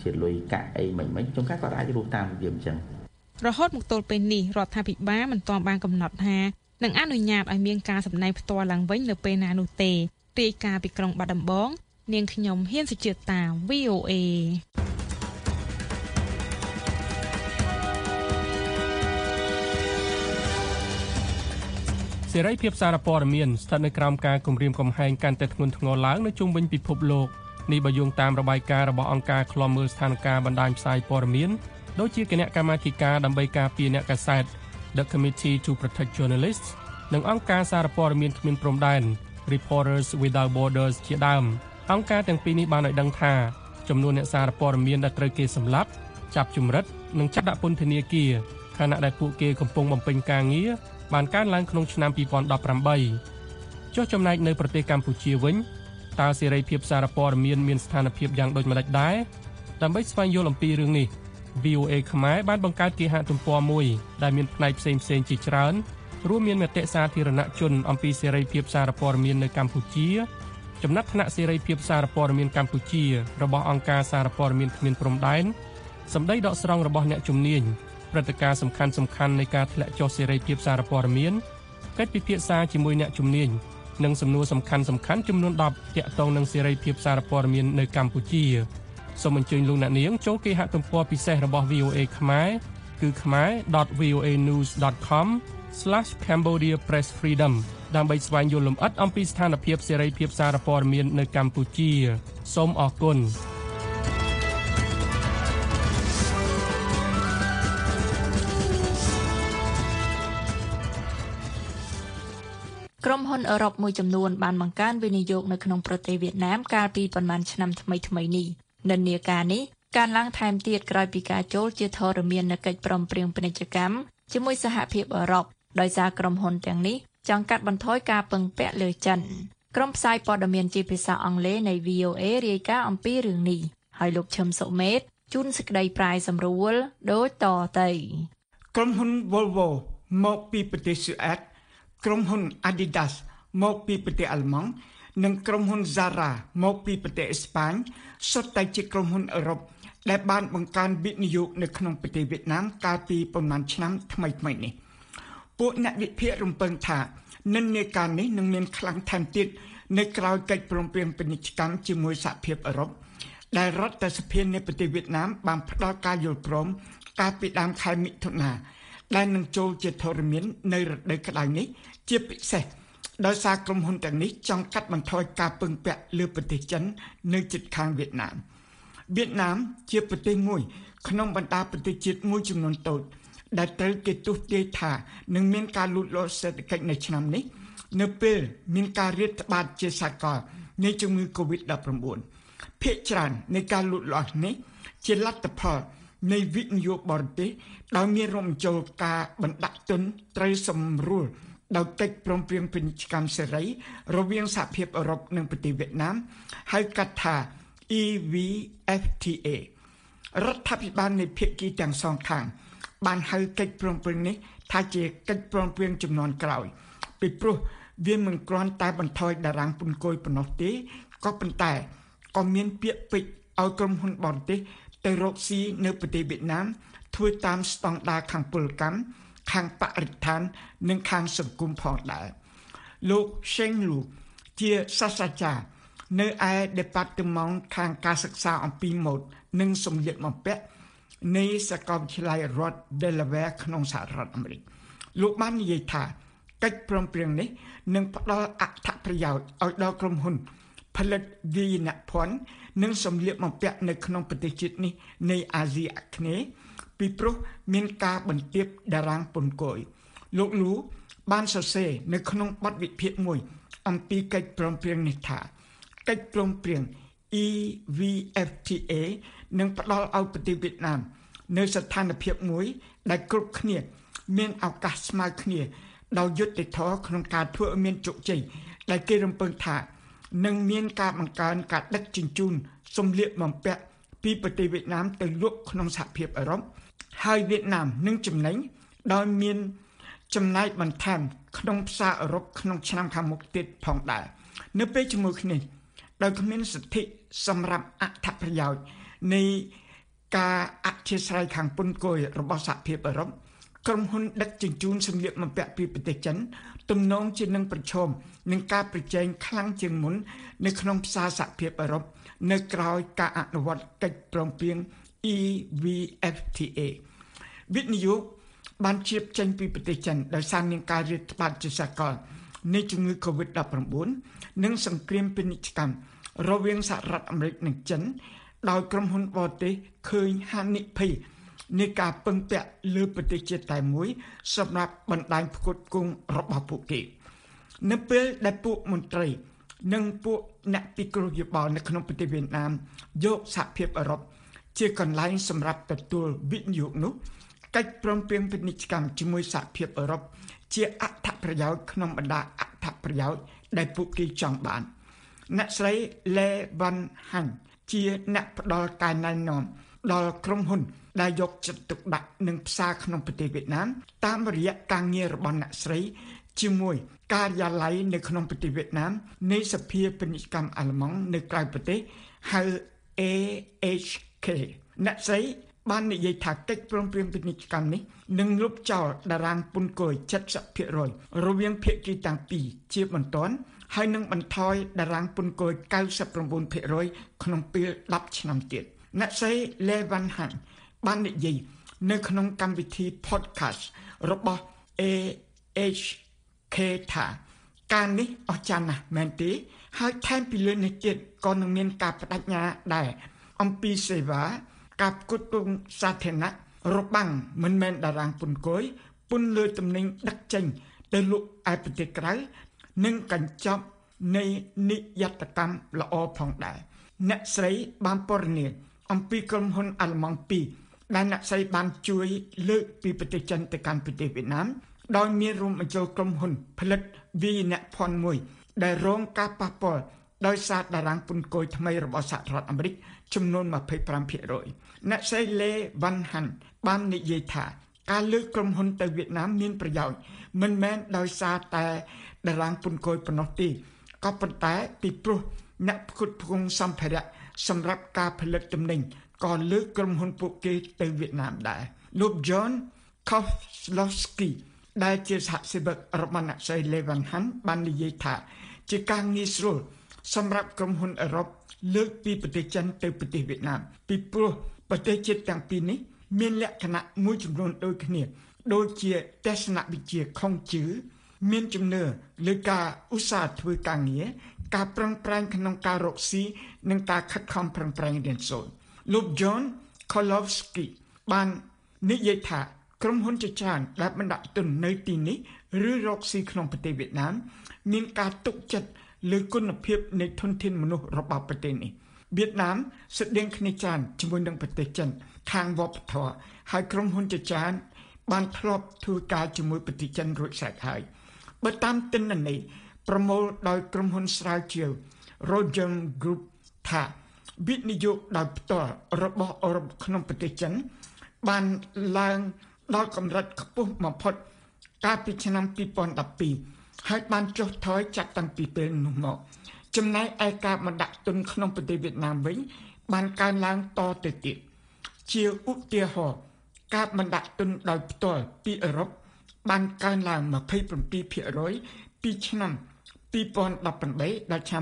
ជាលុយកាក់អីមិនជួនកាលក៏អាចរស់តាមយើងអញ្ចឹងរហូតមកទល់ពេលនេះរដ្ឋាភិបាលមិនទាន់បានកំណត់ថានឹងអនុញ្ញាតឲ្យមានការសម្ដែងផ្ទាល់ឡើងវិញនៅពេលណានោះទេរាយការណ៍ពីក្រុងបាត់ដំបងនាងខ្ញុំហ៊ានសុជាតា VOA សេរីភាពសារព័ត៌មានស្ថិតនៅក្រោមការគំរាមកំហែងកាន់តែធ្ងន់ធ្ងរឡើងនៅជុំវិញពិភពលោកនេះបើយោងតាមរបាយការណ៍របស់អង្គការឃ្លាំមើលស្ថានភាពបណ្ដាញផ្សាយព័ត៌មានដូចជាគណៈកម្មាធិការដើម្បីការពារអ្នកកាសែត The Committee to Protect Journalists និងអង្គការសារព័ត៌មានគ្មានព្រំដែន Reporters Without Borders ជាដើមអង្គការទាំងពីរនេះបានឲ្យដឹងថាចំនួនអ្នកសារព័ត៌មានដែលត្រូវគេសម្លាប់ចាប់ជំរិតនិងចាប់ដាក់ពន្ធនាគារខណៈដែលពួកគេកំពុងបំពេញការងារបានកើនឡើងក្នុងឆ្នាំ2018ចុះចំណែកនៅប្រទេសកម្ពុជាវិញតើសេរីភាពសារព័ត៌មានស្ថានភាពយ៉ាងដូចម្តេចដែរដើម្បីស្វែងយល់អំពីរឿងនេះ VOA ខ្មែរបានបង្កើតគេហទំព័រមួយដែលមានផ្នែកផ្សេងៗជាច្រើនរួមមានមតិសាធារណជនអំពីសេរីភាពសារព័ត៌មាននៅកម្ពុជាចំណាត់ថ្នាក់សេរីភាពសារព័ត៌មានកម្ពុជារបស់អង្គការសារព័ត៌មានគ្មានព្រំដែនសម្ដីដកស្រង់របស់អ្នកជំនាញព្រឹត្តិការណ៍សំខាន់ៗនៃការធ្លាក់ចុះសេរីភាពសារព័ត៌មានកិច្ចពិភាក្សាជាមួយអ្នកជំនាញនិងសំណួរសំខាន់ចំនួន10ទាក់ទងនឹងសេរីភាពសារព័ត៌មាននៅកម្ពុជាសូមអញ្ជើញលោកអ្នកនាងចូលគេហទំព័រពិសេសរបស់ VOA ខ្មែរគឺ khmer.voanews.com/Cambodia Press Freedom ដើម្បីស្វែងយល់លម្អិតអំពីស្ថានភាពសេរីភាពសារព័ត៌មាននៅកម្ពុជាសូមអរគុណក្រុមហ៊ុនអឺរ៉ុបមួយចំនួនបានបង្កើនវិនិយោគនៅក្នុងប្រទេសវៀតណាមកាលពីប៉ុន្មានឆ្នាំថ្មីនេះនិន្នាការនេះកើនឡើងថែមទៀតក្រោយពីការចូលជាធរមាននៃកិច្ចព្រមព្រៀងពាណិជ្ជកម្មជាមួយសហភាពអឺរ៉ុបដោយសារក្រុមហ៊ុនទាំងនេះចង់កាត់បន្ថយការពឹងពាក់លើចិនក្រុមផ្សាយព័ត៌មានជាភាសាអង់គ្លេសនៃ VOA រាយការណ៍អំពីរឿងនេះហើយលោកឈឹមសុមេតជូនសេចក្តីប្រាយសម្រួលដូចតទៅក្រុមហ៊ុន Volvo មកពីប្រទេសស៊ុយអែតក្រុមហ៊ុន Adidas មកពីប្រទេសអាល្លឺម៉ង់និងក្រុមហ៊ុន Zara មកពីប្រទេសអេស្ប៉ាញសុទ្ធតែជាក្រុមហ៊ុនអឺរ៉ុបដែលបានបង្កើនវិនិយោគនៅក្នុងប្រទេសវៀតណាមកាលពីប្រមាណឆ្នាំថ្មីនេះពួកអ្នកវិភាគរំពឹងថានិន្នាការនេះនឹងមានខ្លាំងថែមទៀតនៅក្រៅកិច្ចព្រមព្រៀងពាណិជ្ជកម្មជាមួយសហភាពអឺរ៉ុបដែលរដ្ឋសភានៃប្រទេសវៀតណាមបានផ្ដល់ការយល់ព្រមកាលពីដើមខែមិថុនាដែលនឹងចូលជាធរមាននៅរដូវក្តៅនេះជាពិសេសដោយសារក្រុមហ៊ុនទាំងនេះចង់កាត់បន្ថយការពឹងពាក់លើប្រទេសចិននៅជិតខាងវៀតណាមជាប្រទេសមួយក្នុងបណ្ដាប្រទេសជាតិមួយចំនួនតូចដែលត្រូវគេទស្សន៍ទាយថានឹងមានការលូតលាស់សេដ្ឋកិច្ចនៅឆ្នាំនេះនៅពេលមានការរាតត្បាតជាសកលនៃជំងឺ COVID-19 ភាគច្រើននៃការលូតលាស់នេះជាលទ្ធផលនៃវិនិយោគបរទេសដោយមានរួមបញ្ចូលការបណ្ដាក់ទុនត្រូវសម្រួលដោយកិច្ចព្រមព្រៀងពាណិជ្ជកម្មសេរីរវាងសហភាពអឺរ៉ុបនិងប្រទេសវៀតណាមហៅកាត់ថា EVFTA រដ្ឋាភិបាលនៃភាគីទាំងសងខាងបានហៅកិច្ចព្រមព្រៀងនេះថាជាកិច្ចព្រមព្រៀងជំនាន់ក្រោយពីព្រោះវាមិនគ្រាន់តែបន្ថយតារាងពន្ធគយប៉ុណ្ណោះទេក៏ប៉ុន្តែក៏មានពាក្យពេចន៍ឲ្យក្រុមហ៊ុនបរទេសទៅរកស៊ីនៅប្រទេសវៀតណាមធ្វើតាមស្តង់ដារខាងពលកម្មខាងបរិស្ថាននិងខាងសង្គមផងដែរលោក Sheng Lu ជាសាស្ត្រាចារ្យនៅឯ Department ខាងការសិក្សាអំពីម៉ូដនិងសម្លៀកបំពាក់នៃសាកលវិទ្យាល័យរដ្ឋ Delaware ក្នុងសហរដ្ឋអាមេរិកលោកបាននិយាយថាកិច្ចព្រមព្រៀងនេះនឹងផ្ដល់អត្ថប្រយោជន៍ឲ្យដល់ក្រុមហ៊ុនផលិតវាយនភ័ណ្ឌនិងសម្លៀកបំពាក់នៅក្នុងប្រទេសជាតិនេះនៃអាស៊ីអាគ្នេយ៍ពីព្រោះមានការបន្ទាបតារាងពន្ធគយលោកលូបានសរសេរនៅក្នុងបទវិភាគមួយអំពីកិច្ចព្រមព្រៀងនេះថាកិច្ចព្រមព្រៀង EVFTA នឹងផ្ដល់ឲ្យប្រទេសវៀតណាមនៅស្ថានភាពមួយដែលគ្រប់គ្នាមានឱកាសស្មើគ្នាដោយយុត្តិធម៌ក្នុងការធ្វើឲ្យមានជោគជ័យដែលគេរំពឹងថានឹងមានការបង្កើនការដឹកជញ្ជូនសម្លៀកបំពាក់ពីប្រទេសវៀតណាមទៅលក់ក្នុងសហភាពអឺរ៉ុបហើយវៀតណាមនឹងចំណេញដោយមានចំណែកបន្ថែមក្នុងផ្សារអឺរ៉ុបក្នុងឆ្នាំខាងមុខទៀតផងដែរនៅពេលជាមួយគ្នាដោយគ្មានសិទ្ធិសម្រាប់អត្ថប្រយោជន៍នៃការអធិស្ឋានខាងពន្ធគយរបស់សហភាពអឺរ៉ុបក្រុមហ៊ុនដឹកជញ្ជូនសម្លៀកបំពាក់ពីប្រទេសចិនទំនងជានឹងប្រឈមនឹងការប្រជែងខ្លាំងជាងមុននៅក្នុងផ្សារសហភាពអឺរ៉ុបនៅក្រៅការអនុវត្តកិច្ចព្រមព្រៀង EVFTA វិនិយោគបានជៀបចេញពីប្រទេសចិនដោយសារមានការរាតត្បាតជាសកលនៃជំងឺ COVID-19 និងសង្គ្រាមពាណិជ្ជកម្មរវាងសហរដ្ឋអាមេរិកនិងចិនដោយក្រុមហ៊ុនបរទេសឃើញហានិភ័យនៃការពឹងពាក់លើប្រទេសជាតិតែមួយសម្រាប់បណ្ដាញផ្គត់ផ្គង់របស់ពួកគេនៅពេលដែលពួកមន្ត្រីនិងពួកអ្នកពិគ្រោះយោបល់នៅក្នុងប្រទេសវៀតណាមយកសហភាពអឺរ៉ុបជាកន្លែងសម្រាប់ទទួលវិនិយោគនោះកិច្ចព្រមព្រៀងពាណិជ្ជកម្មជាមួយសហភាពអឺរ៉ុបជាអត្ថប្រយោជន៍ក្នុងបណ្ដាអត្ថប្រយោជន៍ដែលពួកគេចង់បានអ្នកស្រី Le Van Han ជាអ្នកផ្ដល់ការណែនាំដល់ក្រុមហ៊ុនដែលយកចិត្តទុកដាក់នឹងផ្សារក្នុងប្រទេសវៀតណាមតាមរយៈការងាររបស់អ្នកស្រីជាមួយការិយាល័យនៅក្នុងប្រទេសវៀតណាមនៃសភាពាណិជ្ជកម្មអាល្លឺម៉ង់នៅក្រៅប្រទេសហៅ AHK អ្នកស្រីបាននិយាយថាកិច្ចព្រមព្រៀងពាណិជ្ជកម្មនេះនឹងលុបចោលតារាងពន្ធគយ 70% រវាងភាគីទាំងពីរជាបន្ទាន់ហើយនឹងបន្ថយតារាងពន្ធគយ 99% ក្នុងពេល10ឆ្នាំទៀតអ្នកស្រី Le Van Han បាននិយាយនៅក្នុងកម្មវិធី podcast របស់ AHK ថាការនេះអស្ចារ្យណាស់មែនទេហើយថែមពីលើនេះទៀតក៏នឹងមានការបដិញ្ញាដែរអំពីសេវាការផ្គត់ផ្គង់សាធារណៈរបាំងមិនមែនតារាងពន្ធគយពន្ធលើទំនិញដឹកចេញទៅលក់ឯប្រទេសក្រៅនិងកញ្ចប់នៃនិយត្តកម្មល្អផងដែរអ្នកស្រីបានពណ៌នាអំពីក្រុមហ៊ុនអាល្លឺម៉ង់2ដែលអ្នកស្រីបានជួយលើកពីប្រទេសចិនទៅកាន់ប្រទេសវៀតណាមដោយមានរួមបញ្ចូលក្រុមហ៊ុនផលិតវាយនភ័ណ្ឌមួយដែលរងការប៉ះពាល់ដោយសារតារាងពន្ធគយថ្មីរបស់សហរដ្ឋអាមេរិកចំនួន 25% អ្នកស្រី Le Van Han បាននិយាយថាការលើកក្រុមហ៊ុនទៅវៀតណាមមានប្រយោជន៍មិនមែនដោយសារតែតារាងពន្ធគយប៉ុណ្ណោះទេក៏ប៉ុន្តែពីព្រោះអ្នកផ្គត់ផ្គង់សម្ភារៈសម្រាប់ការផលិតទំនិញក៏លើកក្រុមហ៊ុនពួកគេទៅវៀតណាមដែរលោក John Kozlowski ដែលជាសហសេវករបស់អ្នកស្រី Le Van Han បាននិយាយថាជាការងាយស្រួលសម្រាប់ក្រុមហ៊ុនអឺរ៉ុបលើកពីប្រទេសចិនទៅប្រទេសវៀតណាមពីព្រោះប្រទេសជាតិទាំងពីរនេះមានលក្ខណៈមួយចំនួនដូចគ្នាដូចជាទស្សនវិជ្ជាខុងជឿមានជំនឿលើការឧស្សាហ៍ធ្វើការងារការប្រឹងប្រែងក្នុងការរកស៊ីនិងការខិតខំប្រឹងប្រែងរៀនសូត្រលោក John Kozlowski បាននិយាយថាក្រុមហ៊ុនជាច្រើនដែលបណ្ដាក់ទុននៅទីនេះឬរកស៊ីក្នុងប្រទេសវៀតណាមមានការទុកចិត្តលើគុណភាពនៃធនធានមនុស្សរបស់ប្រទេសនេះវៀតណាមស្តៀងគ្នាច្រើនជាមួយនឹងប្រទេសចិនខាងវប្បធម៌ហើយក្រុមហ៊ុនជាច្រើនបានធ្លាប់ធ្វើការជាមួយប្រទេសចិនរួចស្រេចហើយបើតាមទិន្នន័យប្រមូលដោយក្រុមហ៊ុនស្រាវជ្រាវ Roger Group ថាវិនិយោគដោយផ្ទាល់របស់អឺរ៉ុបក្នុងប្រទេសចិនបានឡើងដល់កម្រិតខ្ពស់បំផុតកាលពីឆ្នាំ2012ហើយបានចុះថយចាប់តាំងពីពេលនោះមកចំណែកឯការបណ្ដាក់ទុនក្នុងប្រទេសវៀតណាមវិញបានកើនឡើងតទៅទៀតជាឧទាហរណ៍ការបណ្ដាក់ទុនដោយផ្ទាល់ពីអឺរ៉ុបបានកើនឡើង 27% ពីឆ្នាំ2018ដល់ឆ្នាំ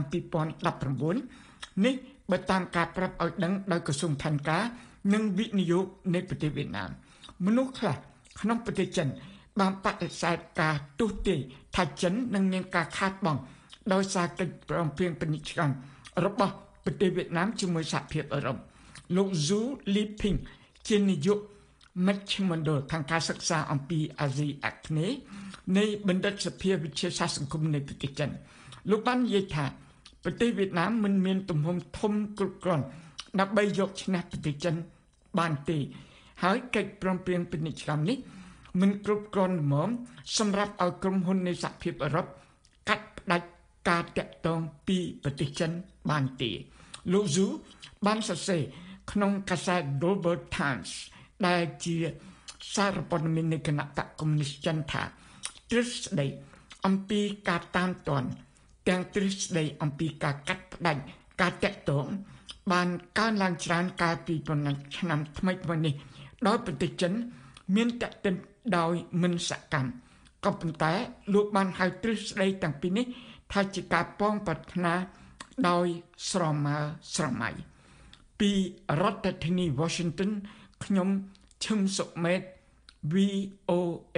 2019នេះបើតាមការប្រាប់ឲ្យដឹងដោយក្រសួងផែនការនិងវិនិយោគនៃប្រទេសវៀតណាមមនុស្សខ្លះក្នុងប្រទេសចិនបានបដិសេធការទូទាយថាចិននឹងមានការខាតបង់ដោយសារកិច្ចព្រមព្រៀងពាណិជ្ជកម្មរបស់ប្រទេសវៀតណាមជាមួយសហភាពអឺរ៉ុបលោក Zhu Liping ជានាយកមជ្ឈមណ្ឌលខាងការសិក្សាអំពីអាស៊ីអាគ្នេយ៍នៃបណ្ឌិតសភាវិទ្យាសាស្ត្រសង្គមនៃប្រទេសចិនលោកបាននិយាយថាប្រទេសវៀតណាមមិនមានទំហំធំគ្រប់គ្រាន់ដើម្បីយកឈ្នះប្រទេសចិនបានទេហើយកិច្ចព្រមព្រៀងពាណិជ្ជកម្មនេះមិនគ្រប់គ្រាន់ហ្មងសម្រាប់ឲ្យក្រុមហ៊ុននៃសហភាពអឺរ៉ុបកាត់ផ្តាច់ការតាក់ទងពីប្រទេសចិនបានទេលោក Zhu បានសរសេរក្នុងកាសែត Global Times ដែលជាសារព័ត៌មាននៃគណៈបកកុម្មុយនីសចិនថាទ្រឹស្ដីអំពីការតាមទាន់ទាំងទ្រឹស្ដីអំពីការកាត់ផ្តាច់ការតាក់ទងបានកើនឡើងច្រើនកាលពីប៉ុន្មានឆ្នាំថ្មីៗនេះដោយប្រទេសចិនមានតេតិនដោយមិនសកម្មក៏ប៉ុន្តែលោកបានហៅទ្រឹស្ដីទាំងពីរនេះថាជាការប៉ងប្រាថ្នាដោយស្រមើស្រមៃពីរដ្ឋធានី Washington ខ្ញុំឈឹមសុមេត VOA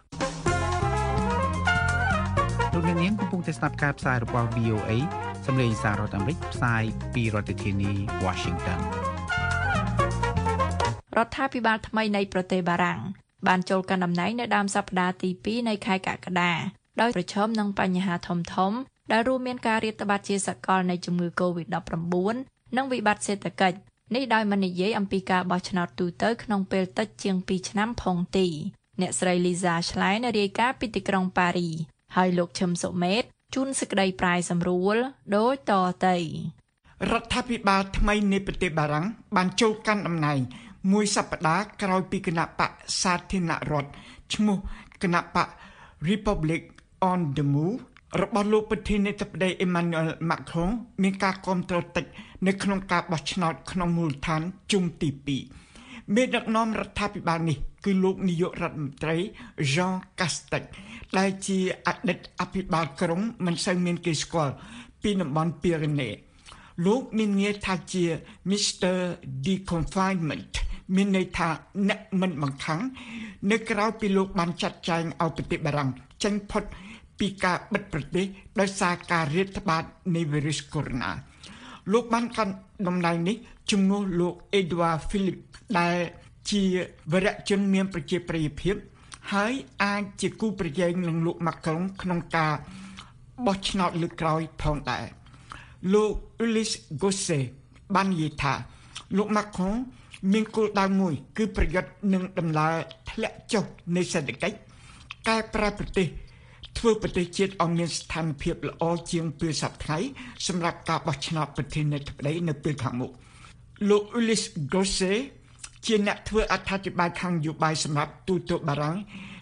លោកនាងកំពុងតែស្ដាប់ការផ្សាយរបស់ VOA សម្លេងសាររដ្ឋអាមេរិកផ្សាយពីរដ្ឋធានី Washington រដ្ឋាភិបាលថ្មីនៃប្រទេសបារាំងបានចូលកាន់តំណែងនៅដើមសប្តាហ៍ទី2នៃខែកក្កដាដោយប្រឈមនឹងបញ្ហាធំៗដែលរួមមានការរាតត្បាតជាសកលនៃជំងឺ COVID-19 និងវិបត្តិសេដ្ឋកិច្ចនេះដោយមិននិយាយអំពីការបោះឆ្នោតទូទៅក្នុងពេលតិចជាង2ឆ្នាំផងទេអ្នកស្រី Lisa Schlein រាយការណ៍ពីទីក្រុងប៉ារីហើយលោកឈឹមសុមេតជូនសេចក្តីប្រាយសម្រួលដូចតទៅរដ្ឋាភិបាលថ្មីនៃប្រទេសបារាំងបានចូលកាន់តំណែងមួយសប្តាហ៍ក្រោយពីគណៈបកសាធារណរដ្ឋឈ្មោះគណៈបក Republic on the Move របស់លោកប្រធានាធិបតី Emmanuel Macron មានការគាំទ្រតិចនៅក្នុងការបោះឆ្នោតក្នុងមូលដ្ឋានជុំទី2មេដឹកនាំរដ្ឋាភិបាលនេះគឺលោកនាយករដ្ឋមន្ត្រី Jean Castex ដែលជាអតីតអភិបាលក្រុងមិនសូវមានគេស្គាល់ពីតំបន់ពីរ៉េណេលោកមានងារថាជា Mr. Deconfinement មានន័យថាអ្នកមិនបង្ខំនៅក្រៅពីលោកបានចាត់ចែងឲ្យប្រទេសបារាំងចេញផុតពីការបិទប្រទេសដោយសារការរាតត្បាតនៃវីរុសកូវីដ -19 លោកបានកាន់តំណែងនេះជំនួសលោក Edouard Philippe ដែលជាវរៈជនមានប្រជាប្រិយភាពហើយអាចជាគូប្រជែងនឹងលោក Macron ក្នុងការបោះឆ្នោតលើកក្រោយផងដែរលោក Ulysse Gosset បាននិយាយថាលោក Macron មានគោលដៅមួយគឺប្រយុទ្ធនឹងដំណើរធ្លាក់ចុះនៃសេដ្ឋកិច្ចកែប្រែប្រទេសធ្វើប្រទេសជាតិឲ្យមានស្ថានភាពល្អជាងពេលសប្តាហ៍សម្រាប់ការបោះឆ្នោតប្រធានាធិបតីនៅពេលខាងមុខលោក Ulysse Gosset ជាអ្នកធ្វើអត្ថាធិប្បាយខាងនយោបាយសម្រាប់ទូតបារាំង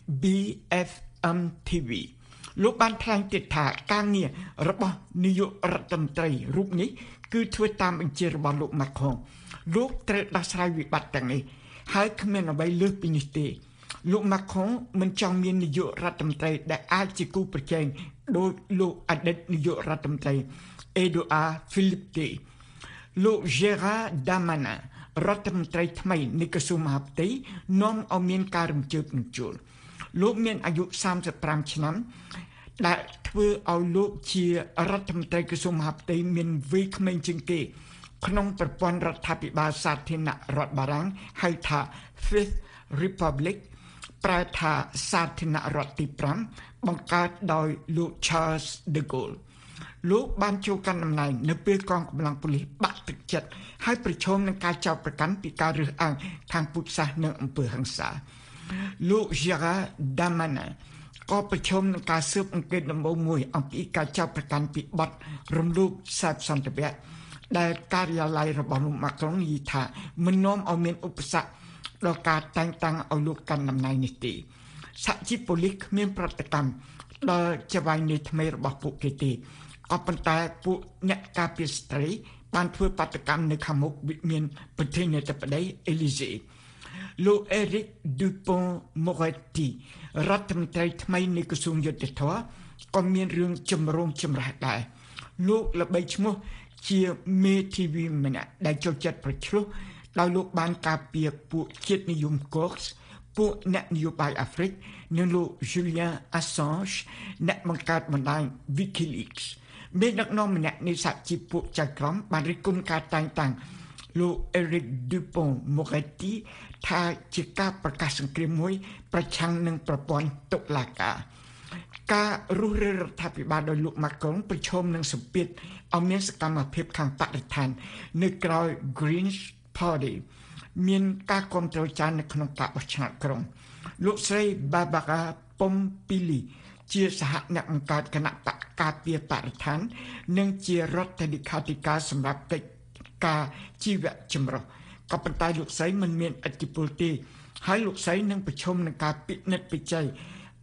BFM TV លោកបានថ្លែងទៀតថាការងាររបស់នាយករដ្ឋមន្ត្រីរូបនេះគឺធ្វើតាមបញ្ជារបស់លោក Macron លោកត្រូវដោះស្រាយវិបត្តិទាំងនេះហើយគ្មានអ្វីលើសពីនេះទេលោក Macron មិនចង់មាននាយករដ្ឋមន្ត្រីដែលអាចជាគូប្រជែងដោយលោកអតីតនាយករដ្ឋមន្ត្រី Edouard Philippe ទេលោក Gérald Darmanin រដ្ឋមន្ត្រីថ្មីនៃក្រសួងមហាផ្ទៃនាំឲ្យមានការរំជើបរំជួលលោកមានអាយុ35ឆ្នាំដែលធ្វើឲ្យលោកជារដ្ឋមន្ត្រីក្រសួងមហាផ្ទៃមានវ័យក្មេងជាងគេក្នុងប្រព័ន្ធរដ្ឋាភិបាលសាធារណរដ្ឋបារាំងហៅថា Fifth Republic ប្រែថាសាធារណរដ្ឋទី5បង្កើតដោយលោក Charles de Gaulle លោកបានចូលកាន់តំណែងនៅពេលកងកម្លាំងប៉ូលីសបាក់ទឹកចិត្តហើយប្រឈមនឹងការចោទប្រកាន់ពីការរើសអើងខាងពុទ្ធសាសនានិងអំពើហិង្សាលោក Gérald Darmanin ក៏ប្រឈមនឹងការស៊ើបអង្កេតដំបូងមួយអំពីការចោទប្រកាន់ពីបទរំលោភសេពសន្តិវៈដែលការិយាល័យរបស់លោក Macron និយាយថាមិននាំឲ្យមានឧបសគ្គដល់ការតែងតាំងឲ្យលោកកាន់តំណែងនេះទេសហជីពប៉ូលីសគ្មានប្រតិកម្មដល់ចៅហ្វាយនៃថ្មីរបស់ពួកគេទេក៏ប៉ុន្តែពួកអ្នកការពារស្ត្រីបានធ្វើបាតកម្មនៅខាងមុខវិមានប្រធានាធិបតីអេលីសេលោក Éric Dupond-Moretti រដ្ឋមន្ត្រីថ្មីនៃក្រសួងយុតិធម៌ក៏មានរឿងចម្រូងចម្រាសដែរលោកល្បីឈ្មោះជាមេ TV ម្នាក់ដែលចូលចិត្តប្រឆ្លោះដោយលោកបានការពារពួកជាតិនិយមកូសពួកអ្នកនយោបាយអាហ្វ្រិកនិងលោក Julian Assange អ្នកបង្កើតបណ្ដាញ WikiLeaks មេដឹកនាំម្នាក់នៃសហជីពពួកចៅក្រមបានរិះគន់ការតែងតាំងលោក Éric Dupond-Moretti ថាជាការប្រកាសសង្គ្រាមមួយប្រឆាំងនឹងប្រព័ន្ធតុលាការការរុះរើរដ្ឋាភិបាលដោយលោក Macron ប្រឈមនឹងសម្ពាធឲ្យមានសកម្មភាពខាងបរិស្ថាននៅក្រៅ Green Party មានការគ្រប់គ្រងចាននៅក្នុងការបោះឆ្នោតក្រុងលោកស្រី Barbara Pompili ជាសហអ្នកបង្កើតគណៈបកការពារបរិស្ថាននិងជារដ្ឋលេខាធិការសម្រាប់កិច្ចការជីវៈចម្រុះក៏ប៉ុន្តែលោកស្រីមិនមានឥទ្ធិពលទេហើយលោកស្រីនឹងប្រឈមនឹងការពិនិត្យវិច័យ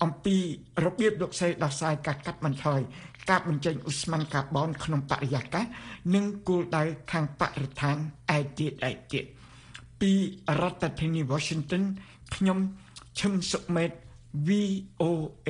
អំពីរបៀបលោកស្រីដោះស្រាយការកាត់បន្ថយការបញ្ចេញឧស្ម័នកាបូនក្នុងបរិយាកាសនិងគោលដៅខាងបរិស្ថានឯទៀតពីរដ្ឋធានី Washington ខ្ញុំឈឹមសុមេត VOA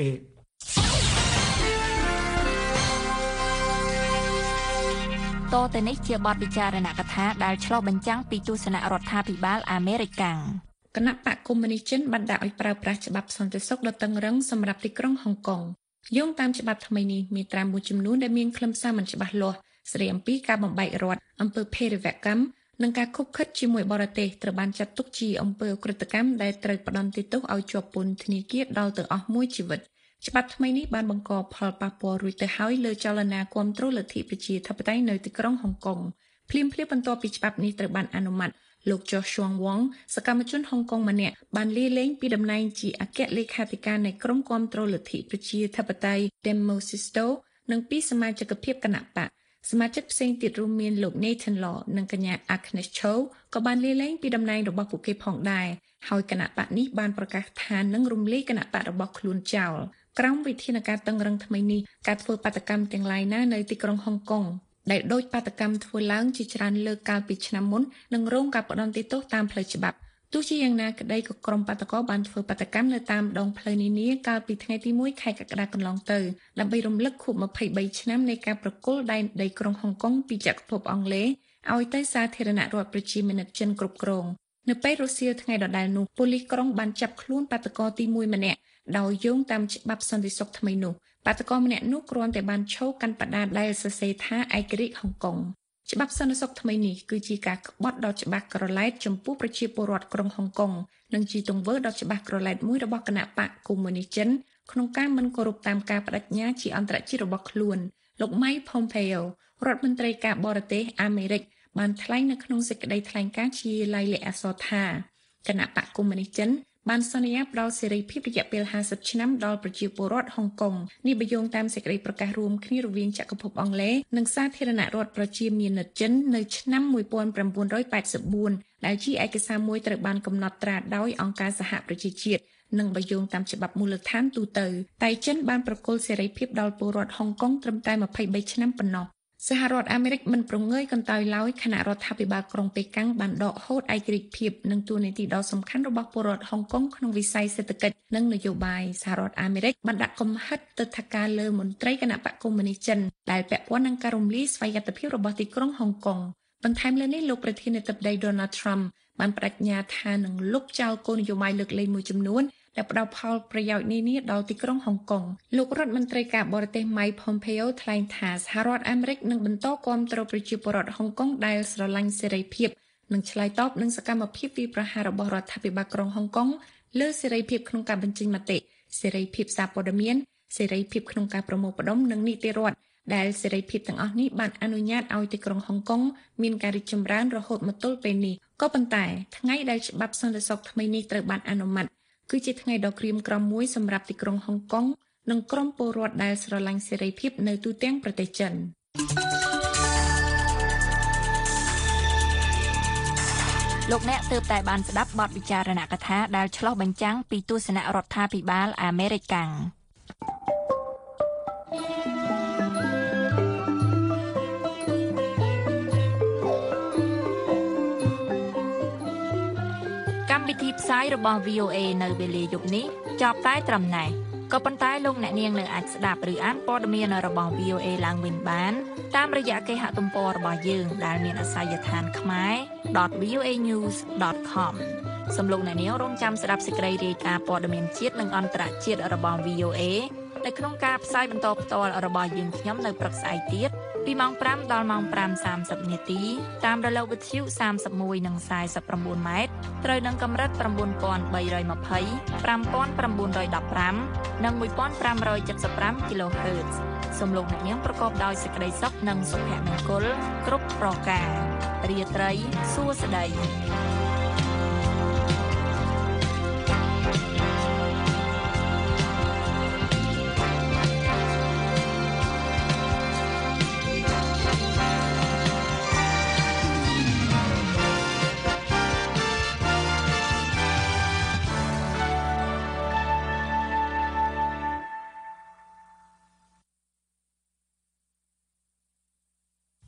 តទៅនេះជាបទពិចារណកថាដែលឆ្លុះបញ្ចាំងពីទស្សនៈរដ្ឋាភិបាលអាមេរិកគណៈបកកុម្មុយនីសចិនបានដាក់ឲ្យប្រើប្រាស់ច្បាប់សន្តិសុខដ៏តឹងរ៉ឹងសម្រាប់ទីក្រុងហុងកុងយោងតាមច្បាប់ថ្មីនេះមានត្រាមួយចំនួនដែលមានខ្លឹមសារមិនច្បាស់លាស់ស្ដីអំពីការបំបែករដ្ឋអំពើភេរវកម្មនិងការខុបខិតជាមួយបរទេសត្រូវបានចាត់ទុកជាអំពើក្រិតកម្មដែលត្រូវផ្ដន្ទាទោសឲ្យជាប់ពន្ធនាគារដល់ទៅអស់មួយជីវិតច្បាប់ថ្មីនេះបានបង្កផលប៉ះពាល់រួចទៅហើយលើចលនាគាំទ្រលទ្ធិប្រជាធិបតេយ្យនៅទីក្រុងហុងកុងភ្លាមៗបន្ទាប់ពីច្បាប់នេះត្រូវបានអនុម័តលោក Joshua Wong សកម្មជនហុងកុងម្នាក់បានលាលែងពីតំណែងជាអគ្គលេខាធិការនៃក្រុមគាំទ្រលទ្ធិប្រជាធិបតេយ្យ Demosisto និងពីសមាជិកភាពគណៈបកសមាជិកផ្សេងទៀតរួមមានលោក Nathan Law និងកញ្ញា Agnes Cho ក៏បានលាលែងពីតំណែងរបស់ពួកគេផងដែរហើយគណៈបកនេះបានប្រកាសថានឹងរំលាយគណៈបករបស់ខ្លួនចោលក្រោមវិធានការតឹងរ៉ឹងថ្មីនេះការធ្វើបាតកម្មទាំងឡាយណានៅទីក្រុងហុងកុងដែលដូចបាតកម្មធ្វើឡើងជាច្រើនលើកកាលពីឆ្នាំមុននឹងរងការផ្ដន្ទាទោសតាមផ្លូវច្បាប់ទោះជាយ៉ាងណាក្តីក៏ក្រុមបាតកោបានធ្វើបាតកម្មនៅតាមដងផ្លូវនានាកាលពីថ្ងៃទី1ខែកក្កដាកន្លងទៅដើម្បីរំលឹកខួប23ឆ្នាំនៃការប្រគល់ដែនដីក្រុងហុងកុងពីចក្រភពអង់គ្លេសឲ្យទៅសាធារណរដ្ឋប្រជាមានិតចិនគ្រប់គ្រងនៅពេលរសៀលថ្ងៃដដែលនោះប៉ូលីសក្រុងបានចាប់ខ្លួនបាតកោទី1ម្នាក់ដោយយោងតាមច្បាប់សន្តិសុខថ្មីនោះបាតកោម្នាក់នោះគ្រាន់តែបានឈោកាន់បដាដែលសរសេរថាឯករាជ្យហុងកុងច្បាប់សន្តិសុខថ្មីនេះគឺជាការក្បត់ដ៏ច្បាស់ក្រឡែតចំពោះប្រជាពលរដ្ឋក្រុងហុងកុងនិងជាទង្វើដ៏ច្បាស់ក្រឡែតមួយរបស់គណៈបកកុម្មុយនីសចិនក្នុងការមិនគោរពតាមការបដិញ្ញាជាអន្តរជាតិរបស់ខ្លួនលោក Mike Pompeo រដ្ឋមន្ត្រីការបរទេសអាមេរិកបានថ្លែងនៅក្នុងសេចក្តីថ្លែងការណ៍ជាលាយលក្ខណ៍អក្សរថាគណៈបកកុម្មុយនីសចិនបានសន្យាផ្ដល់សេរីភាពរយៈពេល50ឆ្នាំដល់ប្រជាពលរដ្ឋហុងកុងនេះបញ្យងតាមសេចក្តីប្រកាសរួមគ្នារវាងចក្រភពអង់គ្លេសនិងសាធារណរដ្ឋប្រជាមានិតចិននៅឆ្នាំ1984ដែលជាឯកសារមួយត្រូវបានកំណត់ត្រាដោយអង្គការសហប្រជាជាតិនិងបញ្យងតាមច្បាប់មូលដ្ឋានទូទៅតែចិនបានប្រគល់សេរីភាពដល់ពលរដ្ឋហុងកុងត្រឹមតែ23ឆ្នាំប៉ុណ្ណោះសហរដ្ឋអាមេរិកមិនប្រងើយកន្តើយឡើយខណៈរដ្ឋាភិបាលក្រុងប៉េកាំងបានដកហូតឯករាជ្យភាពនិងតួនាទីដ៏សំខាន់របស់ពលរដ្ឋហុងកុងក្នុងវិស័យសេដ្ឋកិច្ចនិងនយោបាយសហរដ្ឋអាមេរិកបានដាក់កំហិតទិដ្ឋាការលើមន្ត្រីគណៈបកកុម្មុយនីសចិនដែលពាក់ព័ន្ធនឹងការរំលាយស្វ័យយត្តភាពរបស់ទីក្រុងហុងកុងបន្ថែមលើនេះលោកប្រធានាធិបតី Donald Trump បានបដិញ្ញាថានឹងលុបចោលគោលនយោបាយលើកលែងមួយចំនួនដែលផ្ដល់ផលប្រយោជន៍នានាដល់ទីក្រុងហុងកុងលោករដ្ឋមន្ត្រីការបរទេស Mike Pompeo ថ្លែងថាសហរដ្ឋអាមេរិកនឹងបន្តគាំទ្រប្រជាពលរដ្ឋហុងកុងដែលស្រឡាញ់សេរីភាពនិងឆ្លើយតបនឹងសកម្មភាពវាយប្រហាររបស់រដ្ឋាភិបាលក្រុងហុងកុងលើសេរីភាពក្នុងការបញ្ចេញមតិសេរីភាពសារព័ត៌មានសេរីភាពក្នុងការប្រមូលផ្ដុំនិងនីតិរដ្ឋដែលសេរីភាពទាំងអស់នេះបានអនុញ្ញាតឲ្យទីក្រុងហុងកុងមានការរីកចម្រើនរហូតមកទល់ពេលនេះក៏ប៉ុន្តែថ្ងៃដែលច្បាប់សន្តិសុខថ្មីនេះត្រូវបានអនុម័តគឺជាថ្ងៃដ៏ក្រៀមក្រំមួយសម្រាប់ទីក្រុងហុងកុងនិងក្រុមពលរដ្ឋដែលស្រឡាញ់សេរីភាពនៅទូទាំងប្រទេសចិនលោកអ្នកទើបតែបានស្ដាប់បទវិចារណកថាដែលឆ្លុះបញ្ចាំងពីទស្សនៈរដ្ឋាភិបាលអាមេរិកកម្មវិធីផ្សាយរបស់ VOA នៅវេលាយប់នេះចប់តែត្រឹមណេះក៏ប៉ុន្តែលោកអ្នកនាងនៅអាចស្ដាប់ឬអានព័ត៌មានរបស់ VOA ឡើងវិញបានតាមរយៈគេហទំព័ររបស់យើងដែលមានអាសយដ្ឋានkhmer.voanews.com សូមលោកអ្នកនាងរងចាំស្ដាប់សេចក្តីរាយការណ៍ព័ត៌មានជាតិនិងអន្តរជាតិរបស់ VOA នៅក្នុងការផ្សាយបន្តផ្ទាល់របស់យើងខ្ញុំនៅព្រឹកស្អែកទៀតពីម៉ោង5ដល់ម៉ោង 5:30 នាទីតាមរលកវិទ្យុ31និង49ម៉ែត្រត្រូវនឹងកម្រិត 9320 5915 និង 1575 kHz សូមលោកអ្នកនាងប្រកបដោយសេចក្តីសុខនិងសុភមង្គលគ្រប់ប្រការរាត្រីសួស្តី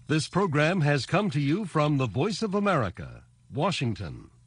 This program has come to you from the Voice of America, Washington.